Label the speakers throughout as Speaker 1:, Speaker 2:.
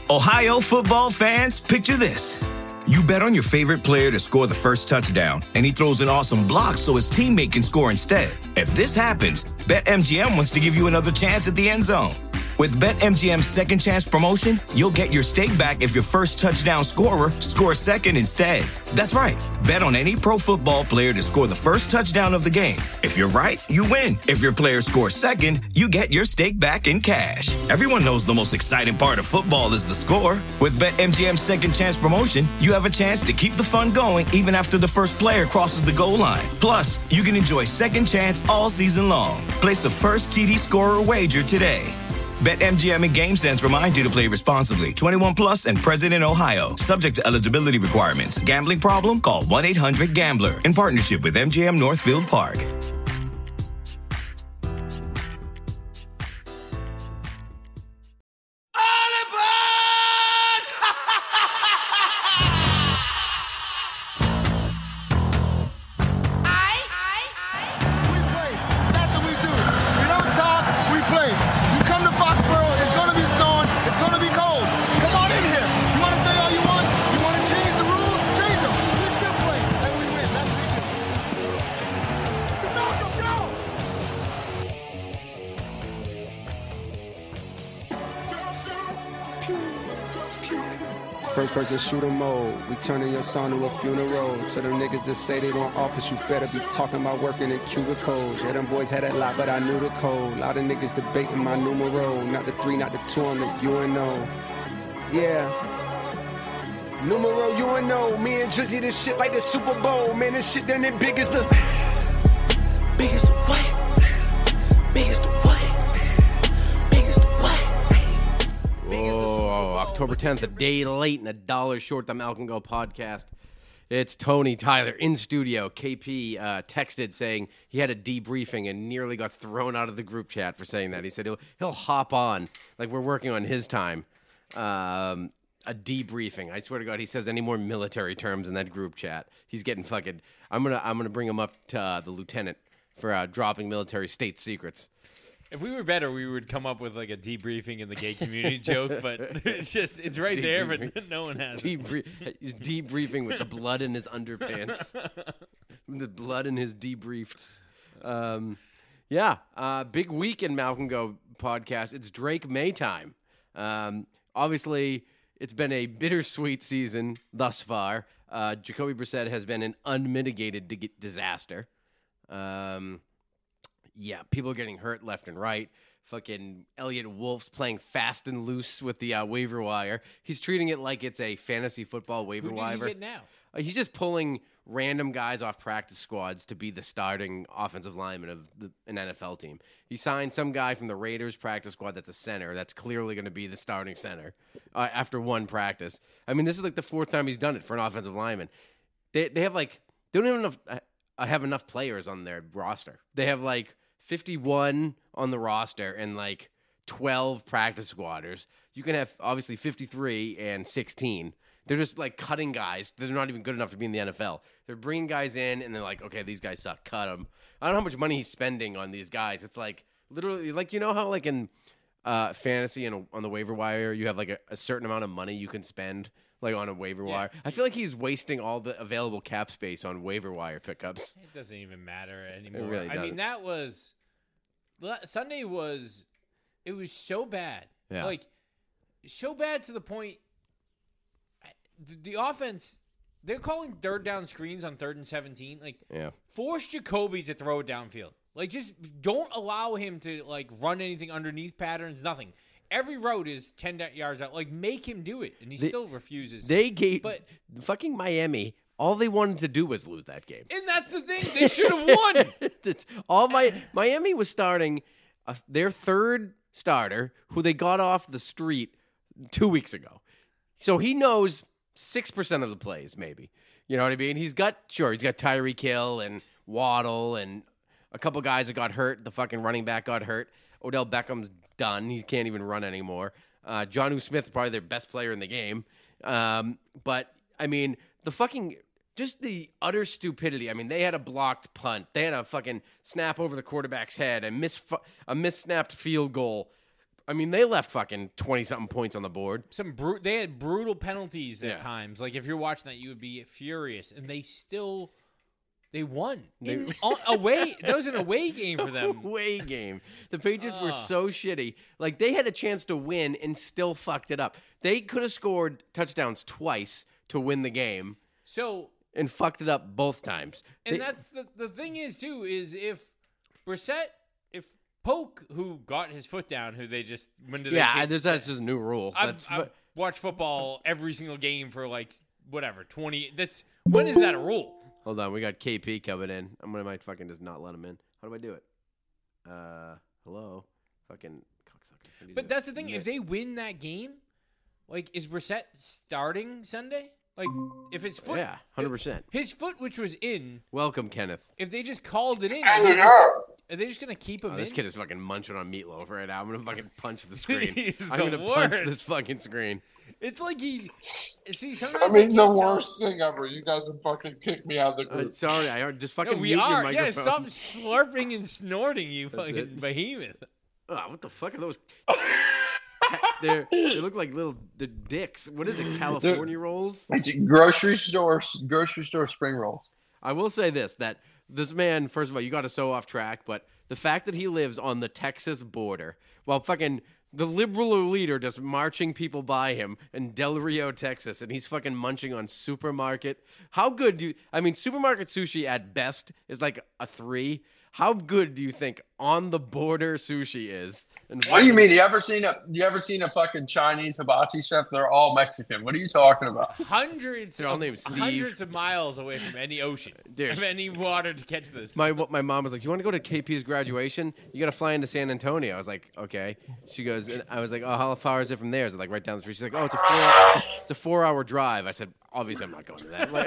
Speaker 1: Ohio football fans, picture this. You bet on your favorite player to score the first touchdown, and he throws an awesome block so his teammate can score instead. If this happens, BetMGM wants to give you another chance at the end zone. With BetMGM's second chance promotion, you'll get your stake back if your first touchdown scorer scores second instead. That's right. Bet on any pro football player to score the first touchdown of the game. If you're right, you win. If your player scores second, you get your stake back in cash. Everyone knows the most exciting part of football is the score. With BetMGM's second chance promotion, you have a chance to keep the fun going even after the first player crosses the goal line. Plus, you can enjoy second chance all season long. Place a first TD scorer wager today. BetMGM and GameSense remind you to play responsibly. 21 plus and present in Ohio. Subject to eligibility requirements. Gambling problem? Call 1-800-GAMBLER. In partnership with MGM Northfield Park.
Speaker 2: First person shooter mode, we turning your son to a funeral. To them niggas that say they don't office, you better be talking about working in cubicles. Yeah, them boys had a lot, but I knew the code. A lot of niggas debating my numero. Not the 3, not the 2, I'm the UNO. Yeah. Numero UNO, me and Drizzy, this shit like the Super Bowl. Man, this shit done it big as the... Big as the what? Big as the what? Big as the what?
Speaker 3: Whoa, October 10th, a day late and a dollar short, the Malcolm Go podcast. It's Tony Tyler in studio. KP texted saying he had a debriefing and nearly got thrown out of the group chat for saying that. He said he'll hop on, like we're working on his time. A debriefing. I swear to God, he says any more military terms in that group chat, he's getting fucking. I'm gonna bring him up to the lieutenant for dropping military state secrets.
Speaker 4: If we were better, we would come up with like a debriefing in the gay community joke, but it's right there, but no one has it.
Speaker 3: He's debriefing with the blood in his underpants. The blood in his debriefs. Big week in Malcolm Go podcast. It's Drake May time. Obviously, it's been a bittersweet season thus far. Jacoby Brissett has been an unmitigated disaster. People are getting hurt left and right. Fucking Elliott Wolf's playing fast and loose with the waiver wire. He's treating it like it's a fantasy football waiver wire.
Speaker 4: Who did he get now?
Speaker 3: He's just pulling random guys off practice squads to be the starting offensive lineman of an NFL team. He signed some guy from the Raiders practice squad that's a center that's clearly going to be the starting center after one practice. I mean, this is like the fourth time he's done it for an offensive lineman. They have like they don't even have enough players on their roster. They have like 51 on the roster and like 12 practice squatters. You can have obviously 53 and 16. They're just like cutting guys. They're not even good enough to be in the NFL. They're bringing guys in and they're like, okay, these guys suck. Cut them. I don't know how much money he's spending on these guys. It's like literally like, you know how like in fantasy and on the waiver wire, you have like a certain amount of money you can spend like on a waiver wire. I feel like he's wasting all the available cap space on waiver wire pickups.
Speaker 4: It doesn't even matter anymore.
Speaker 3: It really doesn't.
Speaker 4: I mean, that was Sunday was so bad.
Speaker 3: Yeah.
Speaker 4: Like so bad to the point the offense, they're calling third down screens on 3rd and 17. Like, force Jacoby to throw it downfield. Like, just don't allow him to, like, run anything underneath patterns, nothing. Every route is 10 yards out. Like, make him do it, and he still refuses.
Speaker 3: But fucking Miami, all they wanted to do was lose that game.
Speaker 4: And that's the thing. They should have won.
Speaker 3: Miami was starting their third starter, who they got off the street 2 weeks ago. So he knows 6% of the plays, maybe. You know what I mean? He's got Tyreek Hill and Waddle and a couple guys that got hurt. The fucking running back got hurt. Odell Beckham's done. He can't even run anymore. Jonnu Smith's probably their best player in the game. But, I mean, just the utter stupidity. I mean, they had a blocked punt. They had a fucking snap over the quarterback's head, a missnapped field goal. I mean, they left fucking 20-something points on the board.
Speaker 4: They had brutal penalties at times. Like, if you're watching that, you would be furious. And they won. Away. That was an away game for them.
Speaker 3: Away game. The Patriots were so shitty. Like, they had a chance to win and still fucked it up. They could have scored touchdowns twice to win the game. And fucked it up both times.
Speaker 4: And that's the thing is, too, is if Polk, who got his foot down, who they just
Speaker 3: that's just a new rule.
Speaker 4: I've watched football every single game for like whatever 20. When is that a rule?
Speaker 3: Hold on, we got KP coming in. Might fucking just not let him in. How do I do it? Hello, fucking cocksucker.
Speaker 4: But that's the thing. If they win that game, like, is Brissett starting Sunday? Like, if his foot,
Speaker 3: 100%.
Speaker 4: His foot, which was in.
Speaker 3: Welcome, Kenneth.
Speaker 4: If they just called it in. Are they just going to keep him in?
Speaker 3: This kid is fucking munching on meatloaf right now. I'm going to fucking punch the screen.
Speaker 4: I'm
Speaker 3: going to punch this fucking screen.
Speaker 4: It's like sometimes
Speaker 5: the worst thing ever. You guys would fucking kick me out of the group.
Speaker 3: Sorry, I just fucking
Speaker 4: mute
Speaker 3: your microphone.
Speaker 4: Yeah, stop slurping and snorting, you fucking behemoth.
Speaker 3: Oh, what the fuck are those? They look like the dicks. What is it, California rolls?
Speaker 5: It's grocery store spring rolls.
Speaker 3: I will say that this man, first of all, you got us so off track, but the fact that he lives on the Texas border while fucking the liberal leader just marching people by him in Del Rio, Texas, and he's fucking munching on supermarket. How good supermarket sushi at best is like a 3. How good do you think on the border sushi is? And
Speaker 5: what do you mean? You ever seen a fucking Chinese hibachi chef? They're all Mexican. What are you talking about?
Speaker 4: Hundreds of miles away from any ocean, from any water to catch this.
Speaker 3: My mom was like, "You want to go to KP's graduation? You got to fly into San Antonio." I was like, "Okay." She goes, and I was like, "Oh, how far is it from there?" Is it like right down the street? She's like, "Oh, it's a 4-hour drive." I said, "Obviously, I'm not going to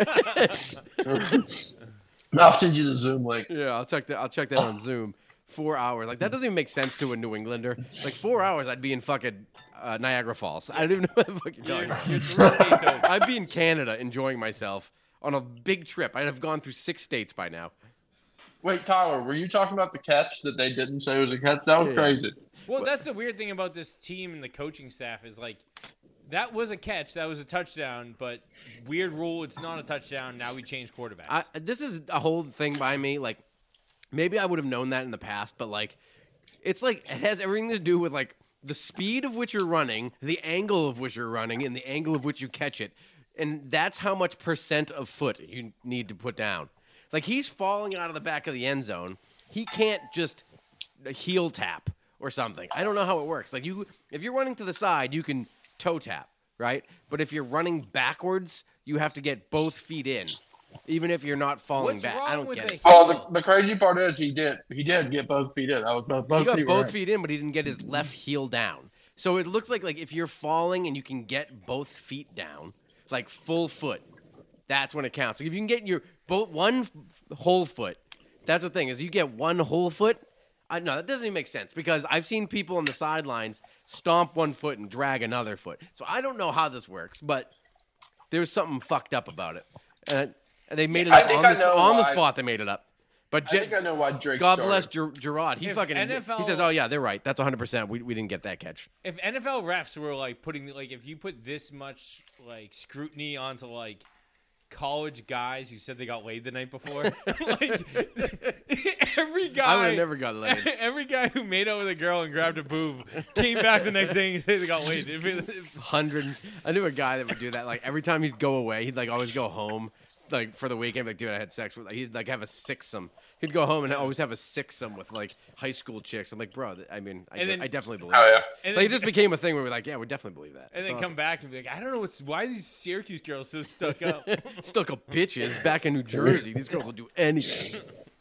Speaker 3: that."
Speaker 5: I'll send you the Zoom link.
Speaker 3: Yeah, I'll check that on Zoom. 4 hours. Like, that doesn't even make sense to a New Englander. Like, 4 hours, I'd be in fucking Niagara Falls. I don't even know what the fuck you're talking about. I'd be in Canada enjoying myself on a big trip. I'd have gone through 6 states by now.
Speaker 5: Wait, Tyler, were you talking about the catch that they didn't say was a catch? That was crazy.
Speaker 4: Well, that's the weird thing about this team and the coaching staff is, like, that was a catch. That was a touchdown. But weird rule, it's not a touchdown. Now we change quarterbacks.
Speaker 3: This is a whole thing by me. Like, maybe I would have known that in the past, but, like, it's like it has everything to do with, like, the speed of which you're running, the angle of which you're running, and the angle of which you catch it. And that's how much % of foot you need to put down. Like, he's falling out of the back of the end zone. He can't just heel tap or something. I don't know how it works. Like, if you're running to the side, you can toe tap, right? But if you're running backwards, you have to get both feet in, even if you're not falling back. I don't get it.
Speaker 5: Oh, the crazy part is he did get both feet in. That was both
Speaker 3: he got
Speaker 5: feet
Speaker 3: both feet in, but he didn't get his left heel down. So it looks like if you're falling and you can get both feet down, like full foot, that's when it counts. Like if you can get your one whole foot, that's the thing is you get one whole foot. No, that doesn't even make sense because I've seen people on the sidelines stomp one foot and drag another foot. So I don't know how this works, but there's something fucked up about it. And they made it up on the spot. They made it up. But
Speaker 5: I think I know why Drake
Speaker 3: God
Speaker 5: started.
Speaker 3: bless Gerard. He says, "Oh yeah, they're right. That's 100%. We didn't get that catch."
Speaker 4: If NFL refs were like putting if you put this much like scrutiny onto like college guys who said they got laid the night before, like every guy
Speaker 3: I would have never got laid.
Speaker 4: Every guy who made out with a girl and grabbed a boob came back the next day and said they got laid.
Speaker 3: I knew a guy that would do that. Like every time he'd go away, he'd like always go home. Like for the weekend, like dude, I had sex with. He'd like have a sixsome. He'd go home and always have a sixsome with like high school chicks. I'm like, bro, I mean, I definitely believe that.
Speaker 5: Yeah.
Speaker 3: Like, it just became a thing where we're like, yeah, we definitely believe that.
Speaker 4: And then come back and be like, I don't know why are these Syracuse girls so stuck up.
Speaker 3: Stuck up bitches back in New Jersey. These girls will do anything.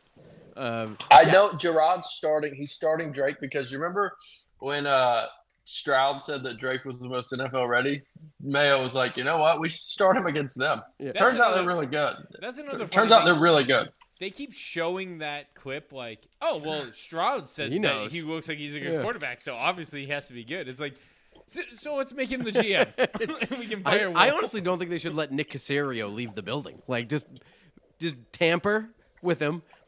Speaker 5: I know Gerard's starting. He's starting Drake because you remember when Stroud said that Drake was the most NFL ready. Mayo was like, you know what? We should start him against them. Yeah. Turns out they're really good.
Speaker 4: That's another.
Speaker 5: Turns out they're really good.
Speaker 4: They keep showing that clip like, oh well, Stroud said that he looks like he's a good quarterback, so obviously he has to be good. It's like, so let's make him the GM. We can fire.
Speaker 3: I honestly don't think they should let Nick Caserio leave the building. Like just tamper with him. Like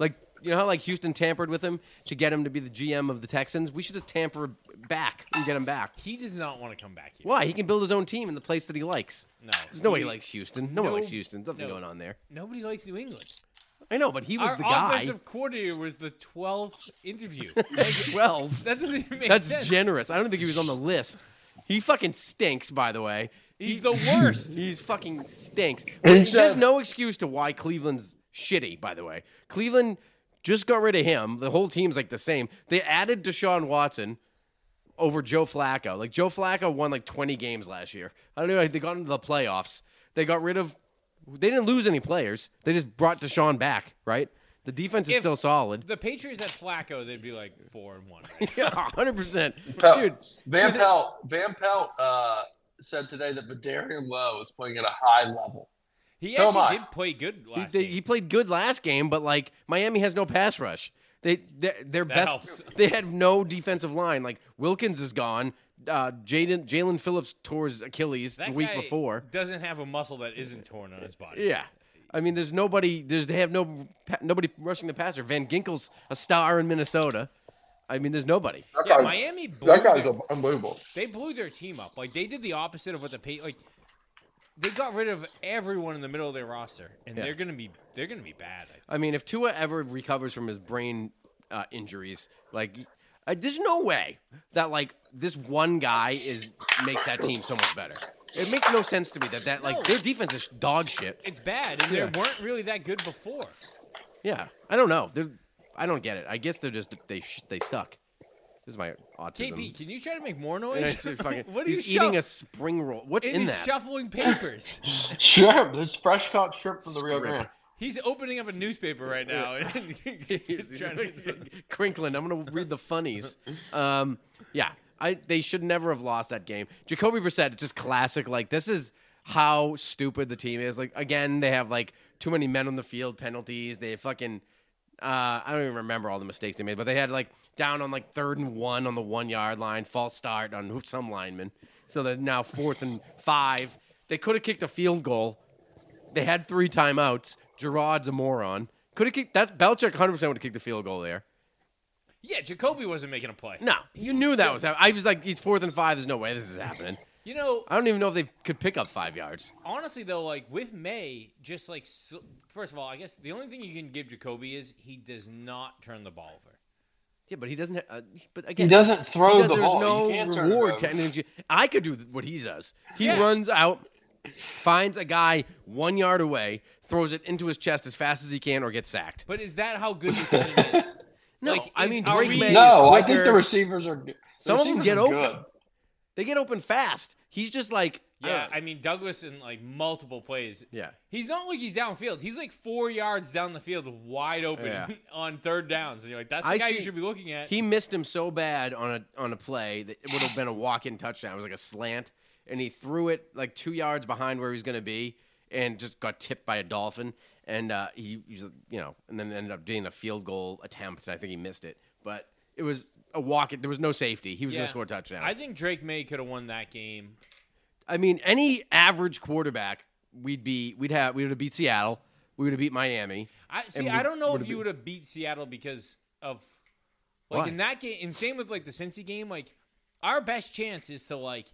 Speaker 3: you know how like Houston tampered with him to get him to be the GM of the Texans? We should just tamper back and get him back.
Speaker 4: He does not want to come back here.
Speaker 3: Why? He can build his own team in the place that he likes.
Speaker 4: No.
Speaker 3: There's nobody likes Houston. No one likes Houston. There's nothing going on there.
Speaker 4: Nobody likes New England.
Speaker 3: I know, but he was the guy.
Speaker 4: Our offensive coordinator was the 12th interview.
Speaker 3: 12?
Speaker 4: That doesn't even make
Speaker 3: That's
Speaker 4: sense.
Speaker 3: generous. I don't think he was on the list. He fucking stinks, by the way.
Speaker 4: He's the worst.
Speaker 3: He's fucking stinks. There's no excuse to why Cleveland's shitty, by the way. Cleveland just got rid of him. The whole team's like the same. They added Deshaun Watson over Joe Flacco. Like, Joe Flacco won like 20 games last year. I don't know. They got into the playoffs. They got rid of... They didn't lose any players. They just brought Deshaun back, right? The defense is still solid.
Speaker 4: The Patriots had Flacco, they'd be like 4-1.
Speaker 3: Yeah, 100%.
Speaker 5: Dude, Van Pelt said today that Vederian Lowe is playing at a high level.
Speaker 4: He actually did play good last game.
Speaker 3: He played good last game, but like Miami has no pass rush. Their best.
Speaker 4: Helps.
Speaker 3: They had no defensive line. Like Wilkins is gone. Jalen Phillips tore his Achilles the week before.
Speaker 4: Doesn't have a muscle that isn't torn on his body.
Speaker 3: Yeah, I mean, there's nobody. They have nobody rushing the passer. Van Ginkel's a star in Minnesota. I mean, there's nobody.
Speaker 4: Miami.
Speaker 5: That guy's unbelievable.
Speaker 4: They blew their team up. Like they did the opposite of what they got rid of everyone in the middle of their roster, and they're gonna be bad.
Speaker 3: I mean, if Tua ever recovers from his brain injuries, like. There's no way that like this one guy makes that team so much better. It makes no sense to me that their defense is dog shit.
Speaker 4: It's bad, and they weren't really that good before.
Speaker 3: Yeah, I don't know. I don't get it. I guess they're just they suck. This is my autism.
Speaker 4: KP, can you try to make more noise?
Speaker 3: What are you eating a spring roll? What's in that?
Speaker 4: He's shuffling papers.
Speaker 5: Shrimp. There's fresh caught shrimp from the Rio Grande.
Speaker 4: He's opening up a newspaper right now.
Speaker 3: Crinkling. I'm going to read the funnies. They should never have lost that game. Jacoby Brissett, it's just classic. Like, this is how stupid the team is. Like, again, they have, like, too many men on the field penalties. They fucking, I don't even remember all the mistakes they made, but they had, like, down on, like, 3rd and 1 on the 1-yard line, false start on some lineman. So they're now 4th and 5. They could have kicked a field goal. They had 3 timeouts. Gerard's a moron. Could have kicked that. Belichick 100% would have kicked the field goal there.
Speaker 4: Yeah, Jacoby wasn't making a play.
Speaker 3: No, you knew that was happening. I was like, he's 4th and 5. There's no way this is happening.
Speaker 4: You know,
Speaker 3: I don't even know if they could pick up 5 yards.
Speaker 4: Honestly, though, like with May, just like first of all, I guess the only thing you can give Jacoby is he does not turn the ball over.
Speaker 3: Yeah, but he doesn't. But again,
Speaker 5: he doesn't throw the ball.
Speaker 3: There's no reward to. I could do what he does. He runs out, finds a guy 1 yard away, throws it into his chest as fast as he can, or gets sacked.
Speaker 4: But is that how good this team is?
Speaker 3: No,
Speaker 4: like,
Speaker 3: I mean Drake May.
Speaker 5: No, I think the receivers are good.
Speaker 3: Some of them get open.
Speaker 5: Good.
Speaker 3: They get open fast. He's just like
Speaker 4: I mean Douglas in like multiple plays.
Speaker 3: Yeah,
Speaker 4: he's not like he's downfield. He's like 4 yards down the field, wide open on 3rd downs, and you're like, that's the guy you should be looking at.
Speaker 3: He missed him so bad on a play that it would have been a walk-in touchdown. It was like a slant, and he threw it like 2 yards behind where he was going to be, and just got tipped by a dolphin. And he and then ended up doing a field goal attempt. And I think he missed it, but it was a walk. There was no safety. He was going to score a touchdown.
Speaker 4: I think Drake May could have won that game.
Speaker 3: I mean, any average quarterback, we would have beat Seattle. We would have beat Miami.
Speaker 4: I don't know if you would have beat Seattle because of like in that game. And same with like the Cincy game. Like our best chance is to like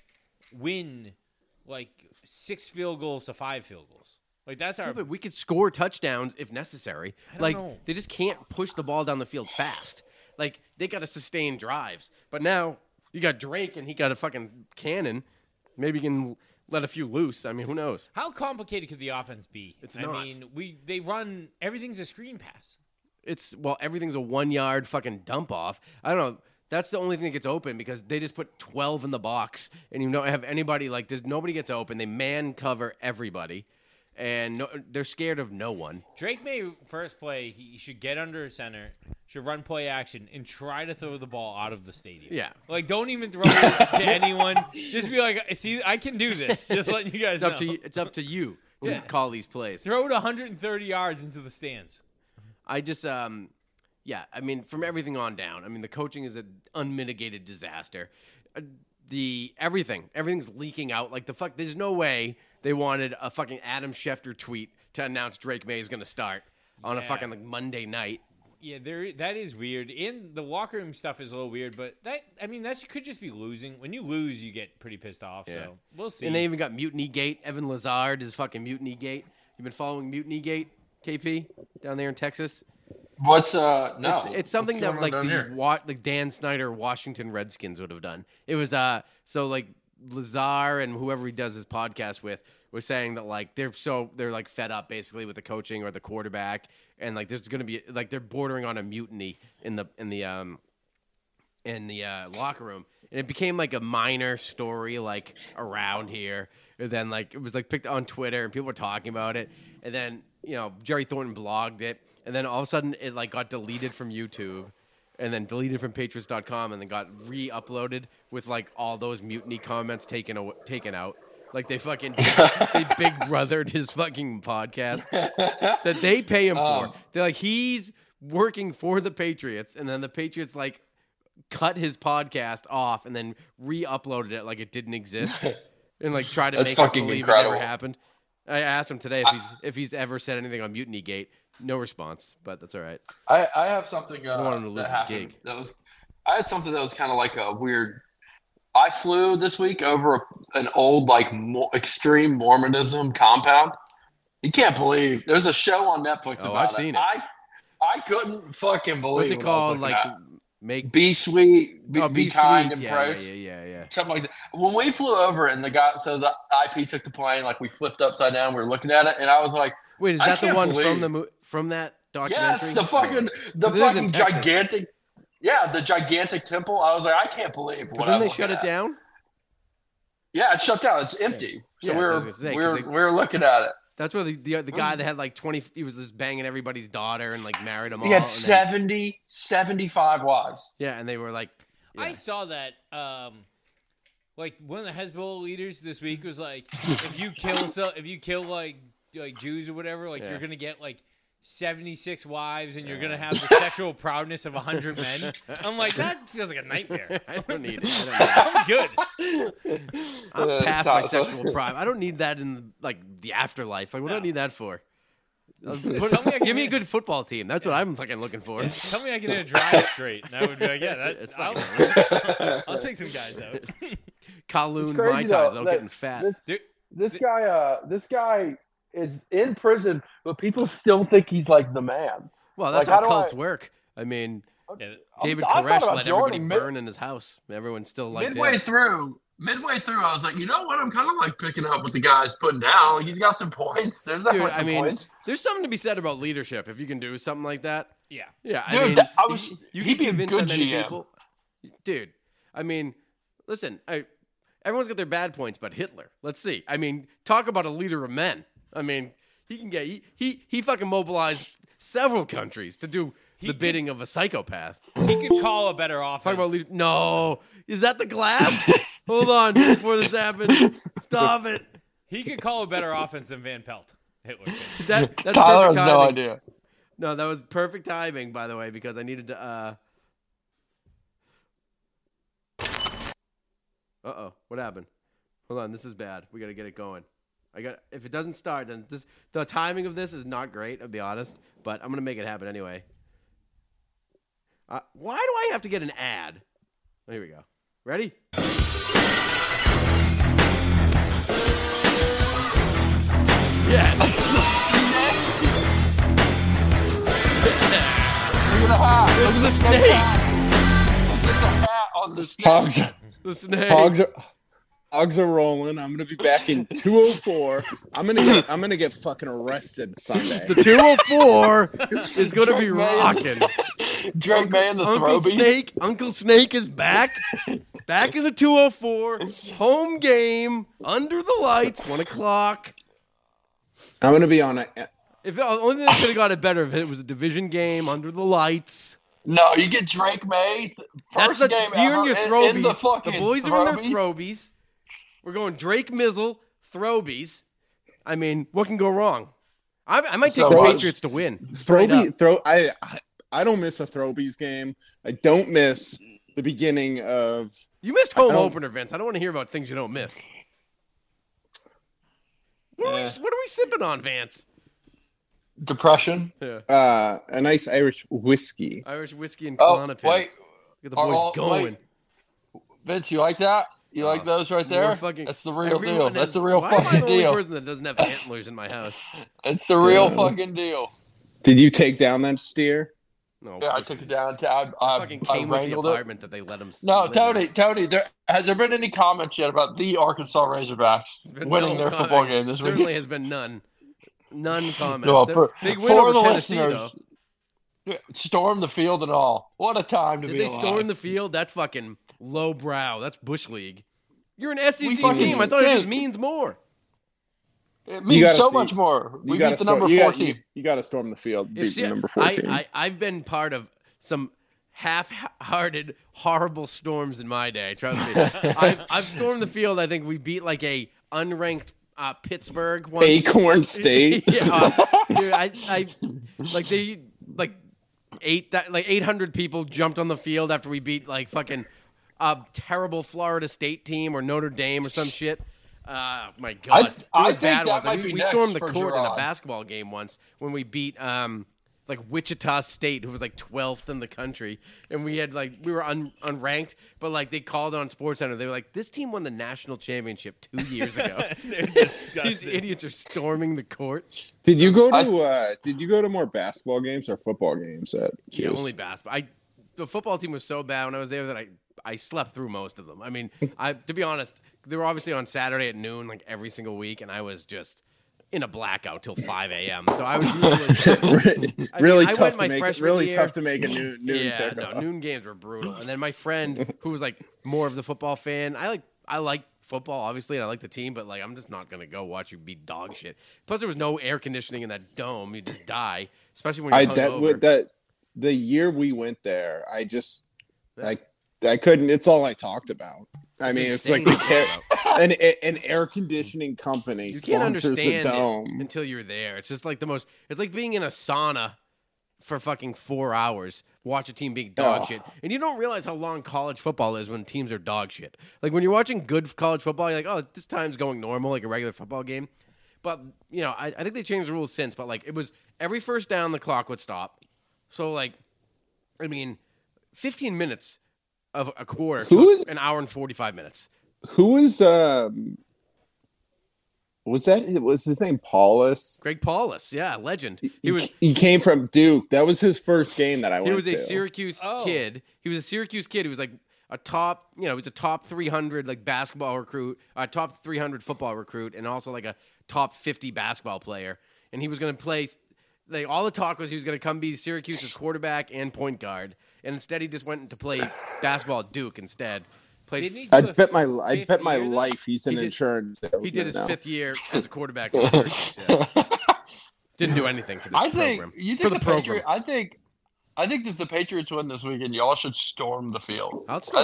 Speaker 4: win like 6 field goals to 5 field goals. Like that's our.
Speaker 3: But we could score touchdowns if necessary.
Speaker 4: I don't know.
Speaker 3: They just can't push the ball down the field fast. Like they got to sustain drives. But now you got Drake and he got a fucking cannon. Maybe you can let a few loose. I mean, who knows?
Speaker 4: How complicated could the offense be?
Speaker 3: It's not.
Speaker 4: I mean, they run everything's a screen pass.
Speaker 3: Everything's a 1 yard fucking dump off. I don't know. That's the only thing that gets open because they just put 12 in the box and you don't have anybody nobody gets open. They man cover everybody. And they're scared of no one.
Speaker 4: Drake May, first play, he should get under center, should run play action, and try to throw the ball out of the stadium.
Speaker 3: Yeah.
Speaker 4: Like, don't even throw it to anyone. Just be like, see, I can do this. Just letting you guys know.
Speaker 3: It's up to you to call these plays.
Speaker 4: Throw it 130 yards into the stands.
Speaker 3: I just, I mean, from everything on down, I mean, the coaching is an unmitigated disaster. Everything's leaking out. Like, there's no way they wanted a fucking Adam Schefter tweet to announce Drake May is going to start on a fucking like Monday night.
Speaker 4: Yeah, that is weird. And the locker room stuff is a little weird, but that could just be losing. When you lose, you get pretty pissed off. Yeah. So we'll see.
Speaker 3: And they even got Mutiny Gate. Evan Lazard is fucking Mutiny Gate. You been following Mutiny Gate, KP, down there in Texas?
Speaker 5: What's no?
Speaker 3: It's something that like Dan Snyder Washington Redskins would have done. It was so like Lazar and whoever he does his podcast with was saying that like they're like fed up basically with the coaching or the quarterback, and like there's gonna be like they're bordering on a mutiny in the locker room, and it became like a minor story like around here. And then like it was like picked on Twitter and people were talking about it, and then Jerry Thornton blogged it, and then all of a sudden it like got deleted from YouTube. And then deleted from Patriots.com, and then got re-uploaded with like all those mutiny comments taken out. Like they fucking they big brothered his fucking podcast that they pay him for. They're like, he's working for the Patriots, and then the Patriots like cut his podcast off and then re-uploaded it like it didn't exist, and like try to make us believe it never happened. I asked him today if he's ever said anything on Mutiny Gate. No response, but that's all right.
Speaker 5: I have something
Speaker 3: I don't want him to lose his gig.
Speaker 5: I had something that was kind of like a weird. I flew this week over an old like extreme Mormonism compound. You can't believe there's a show on Netflix about
Speaker 3: I've seen it.
Speaker 5: I couldn't fucking believe.
Speaker 3: What's it called? Like
Speaker 5: be sweet, be kind, and
Speaker 3: sweet.
Speaker 5: pray.
Speaker 3: Yeah.
Speaker 5: Something like that. When we flew over and the IP took the plane, like we flipped upside down. We were looking at it, and I was like,
Speaker 3: "Wait, is that the one from that documentary?"
Speaker 5: Yes, the fucking gigantic. Yeah, the gigantic temple. I was like, I can't believe.
Speaker 3: But then they shut it down.
Speaker 5: Yeah, it's shut down. It's empty. So we were looking at it.
Speaker 3: That's where the guy that had like 20. He was just banging everybody's daughter and like married them all.
Speaker 5: He had 75 wives.
Speaker 3: Yeah, and they were like. Yeah.
Speaker 4: I saw that. Like one of the Hezbollah leaders this week was like, if you kill like Jews or whatever, like you're gonna get like 76 wives and you're gonna have the sexual proudness of 100 men. I'm like, that feels like a nightmare.
Speaker 3: I don't need it.
Speaker 4: I'm good.
Speaker 3: I'm past my sexual pride. I don't need that in like the afterlife. Like, what do I need that for? Give me a good football team. That's what I'm fucking looking for.
Speaker 4: Tell me I can drive straight. And I would be like, that's I'll take some guys out.
Speaker 3: Kowloon Mai Tais out getting fat.
Speaker 5: This guy is in prison, but people still think he's like the man.
Speaker 3: Well, that's how cults work. I mean, David Koresh let everybody burn in his house. Everyone's still like
Speaker 5: Midway through, I was like, you know what? I'm kind of like picking up what the guy's putting down. He's got some points. There's definitely some points.
Speaker 3: There's something to be said about leadership if you can do something like that.
Speaker 4: Yeah.
Speaker 3: Dude,
Speaker 5: he'd be a good GM.
Speaker 3: People. Dude, I mean, listen, everyone's got their bad points, but Hitler. Let's see. I mean, talk about a leader of men. I mean, he fucking mobilized several countries to do the bidding of a psychopath.
Speaker 4: He could call a better offense.
Speaker 3: Talk about no. Is that the glass? Hold on before this happens. Stop it.
Speaker 4: He could call a better offense than Van Pelt. Hitler.
Speaker 3: That's
Speaker 5: Tyler has no idea.
Speaker 3: No, that was perfect timing, by the way, because I needed to. Uh-oh. What happened? Hold on. This is bad. We got to get it going. If it doesn't start, then the timing of this is not great, I'll be honest, but I'm going to make it happen anyway. Why do I have to get an ad? Oh, here we go. Ready? Yeah.
Speaker 5: Look at the hat.
Speaker 3: Look at the snake.
Speaker 5: Look at the hat on the snake.
Speaker 3: The snake.
Speaker 6: Hogs are rolling. I'm gonna be back in 204. I'm gonna get fucking arrested Sunday.
Speaker 3: The 204 is gonna be rocking.
Speaker 5: Drake May and the
Speaker 3: Throbies. Uncle Snake is back. Back in the 204. Home game under the lights. 1:00.
Speaker 6: I'm gonna be on it.
Speaker 3: If only thing that could have got it better if it was a division game under the lights.
Speaker 5: No, you get Drake May. First game ever
Speaker 3: your throbies.
Speaker 5: In the fucking
Speaker 3: the boys are in their throbies. We're going Drake Mizzle, Throbies. I mean, what can go wrong? I might take the Patriots to win.
Speaker 6: I don't miss a Throbies game. I don't miss the beginning of.
Speaker 3: You missed home opener, Vince. I don't want to hear about things you don't miss. What are we sipping on, Vance?
Speaker 5: Depression.
Speaker 3: Yeah.
Speaker 6: A nice Irish whiskey.
Speaker 3: Irish whiskey and Klonopin.
Speaker 5: Wait.
Speaker 3: Get the boys going.
Speaker 5: Wait. Vince, you like that? You like those right there? That's the real deal. That's the real fucking deal.
Speaker 3: I'm the only person that doesn't have antlers in my house.
Speaker 5: It's the real fucking deal.
Speaker 6: Did you take down that steer?
Speaker 5: No. Yeah, I took it down. I
Speaker 3: fucking came with the apartment that they let him.
Speaker 5: No, Tony. Has there been any comments yet about the Arkansas Razorbacks winning their football game this week?
Speaker 3: Certainly has been none. None comments.
Speaker 5: No, for the listeners,
Speaker 3: though.
Speaker 5: Storm the field and all. What a time to be alive.
Speaker 3: Did they storm the field? That's fucking low brow. That's Bush League. You're an SEC team. I thought it just means more.
Speaker 5: It means so much more. We beat the number 4 team.
Speaker 6: You got to storm the field. Beat the number 4 team.
Speaker 3: I've been part of some half-hearted, horrible storms in my day. Trust me. I've stormed the field. I think we beat like a unranked Pittsburgh once.
Speaker 6: Acorn State.
Speaker 3: Dude, I like they like 800 people jumped on the field after we beat like fucking a terrible Florida State team or Notre Dame or some shit. My God,
Speaker 5: I think that might be
Speaker 3: we
Speaker 5: next
Speaker 3: stormed the
Speaker 5: for
Speaker 3: court
Speaker 5: Gerard.
Speaker 3: in a basketball game once when we beat like Wichita State, who was like 12th in the country, and we had like we were unranked, but like they called on SportsCenter. They were like, "This team won the national championship 2 years ago." These idiots are storming the court.
Speaker 6: Did you go to more basketball games or football games at Q's?
Speaker 3: Yeah, only basketball. The football team was so bad when I was there that I slept through most of them. I mean, to be honest, they were obviously on Saturday at noon, like every single week, and I was just in a blackout till 5 a.m. So I was
Speaker 6: really tough to make a noon kickoff.
Speaker 3: No, noon games were brutal. And then my friend, who was like more of the football fan, I like football, obviously, and I like the team, but like I'm just not gonna go watch you beat dog shit. Plus, there was no air conditioning in that dome; you just die, especially when you're hungover.
Speaker 6: The year we went there, I couldn't. It's all I talked about. I mean, it's like an air conditioning company sponsors the dome
Speaker 3: until you're there. It's just like it's like being in a sauna for fucking 4 hours, watch a team being dog shit. And you don't realize how long college football is when teams are dog shit. Like when you're watching good college football, you're like, oh, this time's going normal, like a regular football game. But, you know, I think they changed the rules since, but like it was every first down the clock would stop. So like, I mean, 15 minutes of a quarter took an hour and 45 minutes.
Speaker 6: Who was his name Paulus?
Speaker 3: Greg Paulus, yeah, legend.
Speaker 6: He came from Duke. That was his first game that I went to.
Speaker 3: He was a Syracuse kid. He was a Syracuse kid. He was like a top, he was a top 300 like basketball recruit, a top 300 football recruit, and also like a top 50 basketball player. And he was going to play. Like all the talk was he was going to come be Syracuse's quarterback and point guard, and instead he just went to play basketball at Duke instead.
Speaker 6: I'd bet my life he's an insurance salesman.
Speaker 3: He did his 5th year as a quarterback at Syracuse. Yeah. Didn't do anything for the program.
Speaker 5: You think the Patriots? I think if the Patriots win this weekend, y'all should storm the field.
Speaker 3: I'll take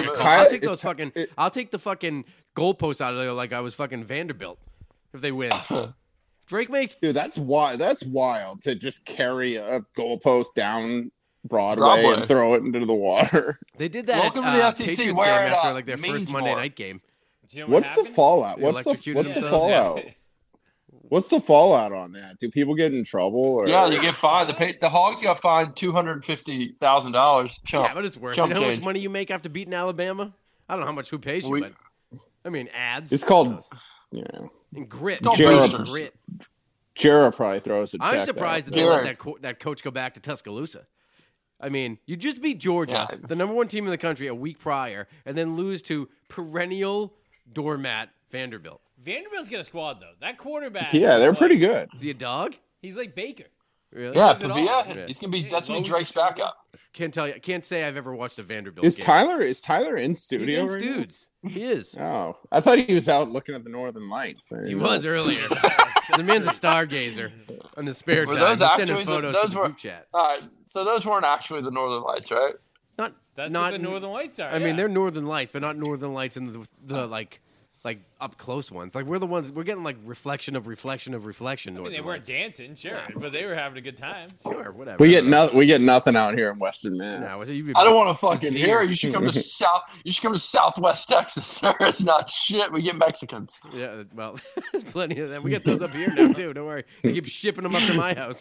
Speaker 3: the fucking goalposts out of there like I was fucking Vanderbilt if they win. Drake makes
Speaker 6: that's wild to just carry a goalpost down Broadway and throw it into the water.
Speaker 3: They did that.
Speaker 5: Welcome to the SEC.
Speaker 3: Patriots
Speaker 5: Where
Speaker 3: game after like their first Monday night game.
Speaker 6: You know what's the fallout? What's the fallout? What's the fallout on that? Do people get in trouble? Or?
Speaker 5: Yeah, you get fined. The Hogs got fined $250,000.
Speaker 3: Yeah, but it's worth it. You know how much money you make after beating Alabama? I don't know how much who pays you, but I mean ads.
Speaker 6: It's called
Speaker 3: and grit.
Speaker 6: Jarrah probably throws a check.
Speaker 3: I'm surprised that they let that coach go back to Tuscaloosa. I mean, you just beat Georgia, the number 1 team in the country, a week prior, and then lose to perennial doormat Vanderbilt.
Speaker 4: Vanderbilt's got a squad, though. That quarterback.
Speaker 6: Yeah, they're pretty good.
Speaker 3: Is he a dog?
Speaker 4: He's like Baker.
Speaker 3: Really?
Speaker 5: Yeah, Pavia. He's gonna be. That's gonna be Drake's backup.
Speaker 3: Can't say I've ever watched a Vanderbilt
Speaker 6: game. Is Tyler in studio?
Speaker 3: He's in Dudes. He is.
Speaker 6: Oh, I thought he was out looking at the Northern Lights.
Speaker 3: He was earlier. The man's a stargazer on his spare time. He's sending photos to the group chat.
Speaker 5: All right, so those weren't actually the Northern Lights, right?
Speaker 4: That's what the Northern Lights are.
Speaker 3: I mean, they're Northern Lights, but not Northern Lights in the like like up close ones. Like we're getting like reflection of reflection of reflection.
Speaker 4: I mean, they weren't dancing, sure, but they were having a good time.
Speaker 3: Sure, whatever.
Speaker 6: We get nothing out here in Western Mass.
Speaker 5: I don't want to fucking hear it. You should come to Southwest Texas. It's not shit. We get Mexicans.
Speaker 3: Yeah, well, there's plenty of them. We get those up here now too. Don't worry. I keep shipping them up to my house.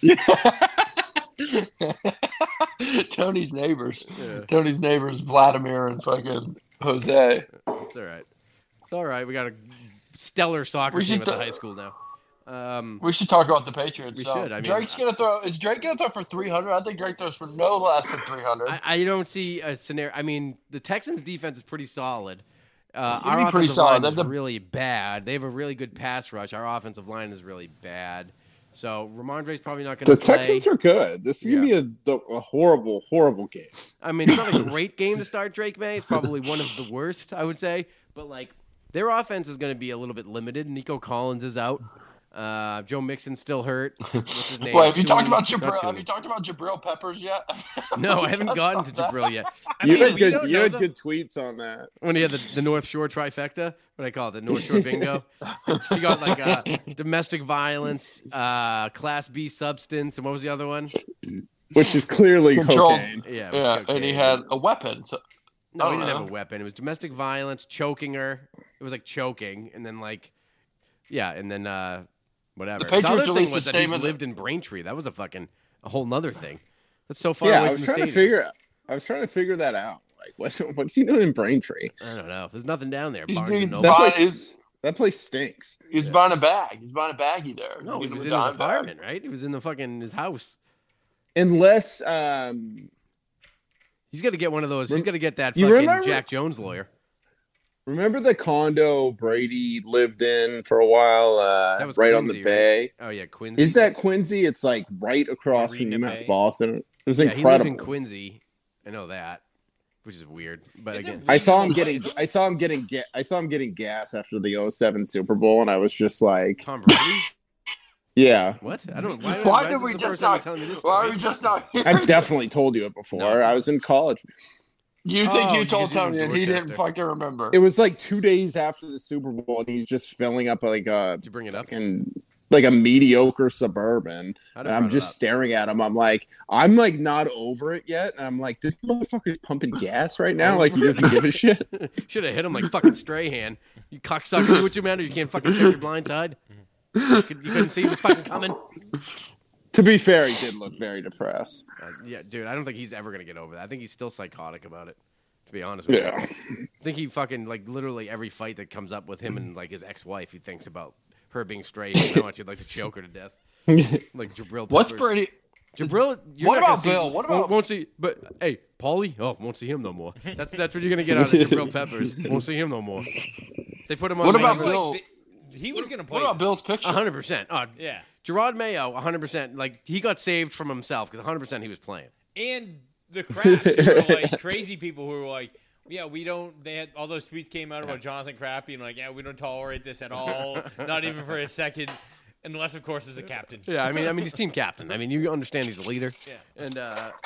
Speaker 5: Tony's neighbors, Vladimir and fucking Jose.
Speaker 3: It's all right. It's all right. We got a stellar soccer team at the high school now.
Speaker 5: We should talk about the Patriots.
Speaker 3: We should. I mean,
Speaker 5: Drake's gonna throw. Is Drake gonna throw for 300? I think Drake throws for no less than 300.
Speaker 3: I don't see a scenario. I mean, the Texans' defense is pretty solid. Our
Speaker 5: pretty
Speaker 3: offensive
Speaker 5: solid.
Speaker 3: line is really bad. They have a really good pass rush. Our offensive line is really bad. So Ramondre's probably not going to play.
Speaker 6: The Texans are good. This is going to be a horrible, horrible game.
Speaker 3: I mean, it's not a great game to start Drake May. It's probably one of the worst, I would say. But, like, their offense is going to be a little bit limited. Nico Collins is out. Joe Mixon's still hurt. What's his name?
Speaker 5: Wait, have you talked about Jabril Peppers yet?
Speaker 3: No, I haven't gotten to Jabril yet.
Speaker 6: You had good tweets on that.
Speaker 3: When he had the North Shore trifecta, what do I call it? The North Shore bingo. He got like domestic violence, Class B substance, and what was the other one?
Speaker 6: Which is clearly cocaine.
Speaker 3: Yeah,
Speaker 5: cocaine. And he had a weapon. So,
Speaker 3: no, he didn't have a weapon. It was domestic violence, choking her. It was like choking, and then like, and then whatever.
Speaker 5: The Patriots
Speaker 3: other thing was that he
Speaker 5: statement
Speaker 3: lived in Braintree. That was a whole nother thing. That's so far away from the stadium.
Speaker 6: I was trying to figure that out. Like, what's he doing in Braintree?
Speaker 3: I don't know. There's nothing down there.
Speaker 6: That place stinks.
Speaker 5: He's buying a bag. He's buying a baggie there.
Speaker 3: No, he was in his apartment, right? He was in his house.
Speaker 6: Unless
Speaker 3: he's got to get one of those. He's got to get that fucking Jack Jones lawyer.
Speaker 6: Remember the condo Brady lived in for a while, right Quincy, on the bay?
Speaker 3: Right? Oh yeah, Quincy.
Speaker 6: Is that Quincy? It's like right across from UMass Boston. It was incredible.
Speaker 3: He lived in Quincy. I know that, which is weird. But again,
Speaker 6: I saw him getting gas after the 07 Super Bowl, and I was just like,
Speaker 3: Tom Brady.
Speaker 6: Yeah.
Speaker 3: What? I don't.
Speaker 5: Why did we just not? Why are we just not?
Speaker 6: I've definitely told you it before. No. I was in college.
Speaker 5: You think you told Tony and he didn't fucking remember?
Speaker 6: It was like 2 days after the Super Bowl, and he's just filling up like a.
Speaker 3: Did you bring it up?
Speaker 6: Like a mediocre Suburban, and I'm just staring at him. I'm like not over it yet, and I'm like, this motherfucker's pumping gas right now, like he doesn't give a shit.
Speaker 3: Should have hit him like fucking Strahan. You cocksucker! What you matter? You can't fucking check your blind side. You couldn't see he was fucking coming.
Speaker 6: To be fair, he did look very depressed.
Speaker 3: Yeah, dude, I don't think he's ever going to get over that. I think he's still psychotic about it, to be honest with you. I think he fucking, like, literally every fight that comes up with him and, like, his ex-wife, he thinks about her being straight and how much he'd like to choke her to death. Like Jabril Peppers.
Speaker 5: What's Brady?
Speaker 3: Jabril,
Speaker 5: what about Bill? What about...
Speaker 3: Won't see, but, hey, Paulie? Oh, won't see him no more. That's what you're going to get out of Jabril Peppers. Won't see him no more. They put him on...
Speaker 5: What about Bill?
Speaker 4: He was going to play.
Speaker 5: What about Bill's picture?
Speaker 3: 100%.
Speaker 4: Yeah.
Speaker 3: Gerard Mayo, 100%. Like, he got saved from himself because 100% he was playing.
Speaker 4: And the Krafts who were like crazy people who were like, yeah, we don't. They had all those tweets came out about Jonathan Kraft being like, yeah, we don't tolerate this at all, not even for a second, unless of course as a captain.
Speaker 3: Yeah, I mean he's team captain. I mean you understand he's a leader. Yeah, and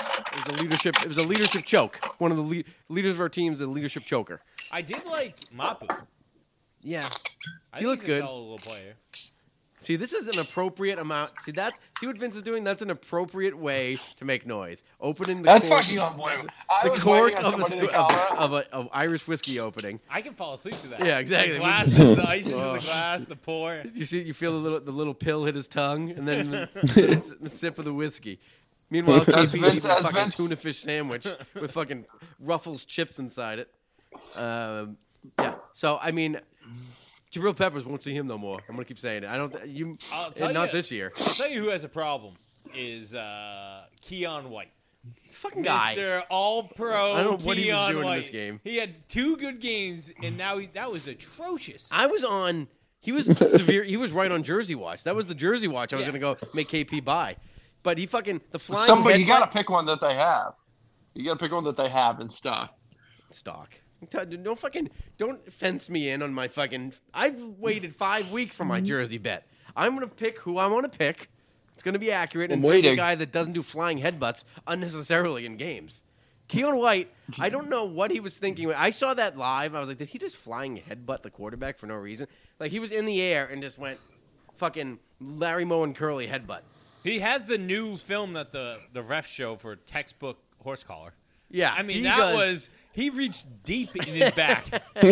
Speaker 3: it was a leadership choke. One of the leaders of our team is a leadership choker.
Speaker 4: I did like Mapu.
Speaker 3: Yeah,
Speaker 4: he looked good. Solid little player.
Speaker 3: See, this is an appropriate amount. See what Vince is doing? That's an appropriate way to make noise. Opening the cork.
Speaker 5: Fucking unbelievable.
Speaker 3: The cork of Irish whiskey opening.
Speaker 4: I can fall asleep to that.
Speaker 3: Yeah, exactly.
Speaker 4: The glasses, the ice into the glass, the pour.
Speaker 3: You feel the little pill hit his tongue, and then the sip of the whiskey. Meanwhile, KP eats a fucking tuna fish sandwich with fucking Ruffles chips inside it. Yeah. So I mean. Jabril Peppers won't see him no more. I'm gonna keep saying it. Not this year.
Speaker 4: I'll tell you who has a problem is Keon White.
Speaker 3: Fucking guy.
Speaker 4: Mr. All-Pro.
Speaker 3: I don't know what he was doing
Speaker 4: White.
Speaker 3: in this game.
Speaker 4: He had 2 good games, and now that was atrocious.
Speaker 3: He was severe. He was right on Jersey Watch. That was the Jersey Watch. I was gonna go make KP buy, but he fucking the flying.
Speaker 5: Somebody, you gotta pick one that they have. You gotta pick one that they have in stock. Don't fence me in on my fucking. I've waited 5 weeks for my Jersey bet. I'm gonna pick who I want to pick. It's gonna be accurate and it's a guy that doesn't do flying headbutts unnecessarily in games.
Speaker 3: Keon White, I don't know what he was thinking. I saw that live. I was like, did he just flying headbutt the quarterback for no reason? Like, he was in the air and just went fucking Larry Moe and Curly headbutt.
Speaker 4: He has the new film that the refs show for textbook horse collar.
Speaker 3: Yeah.
Speaker 4: I mean, he reached deep in his back.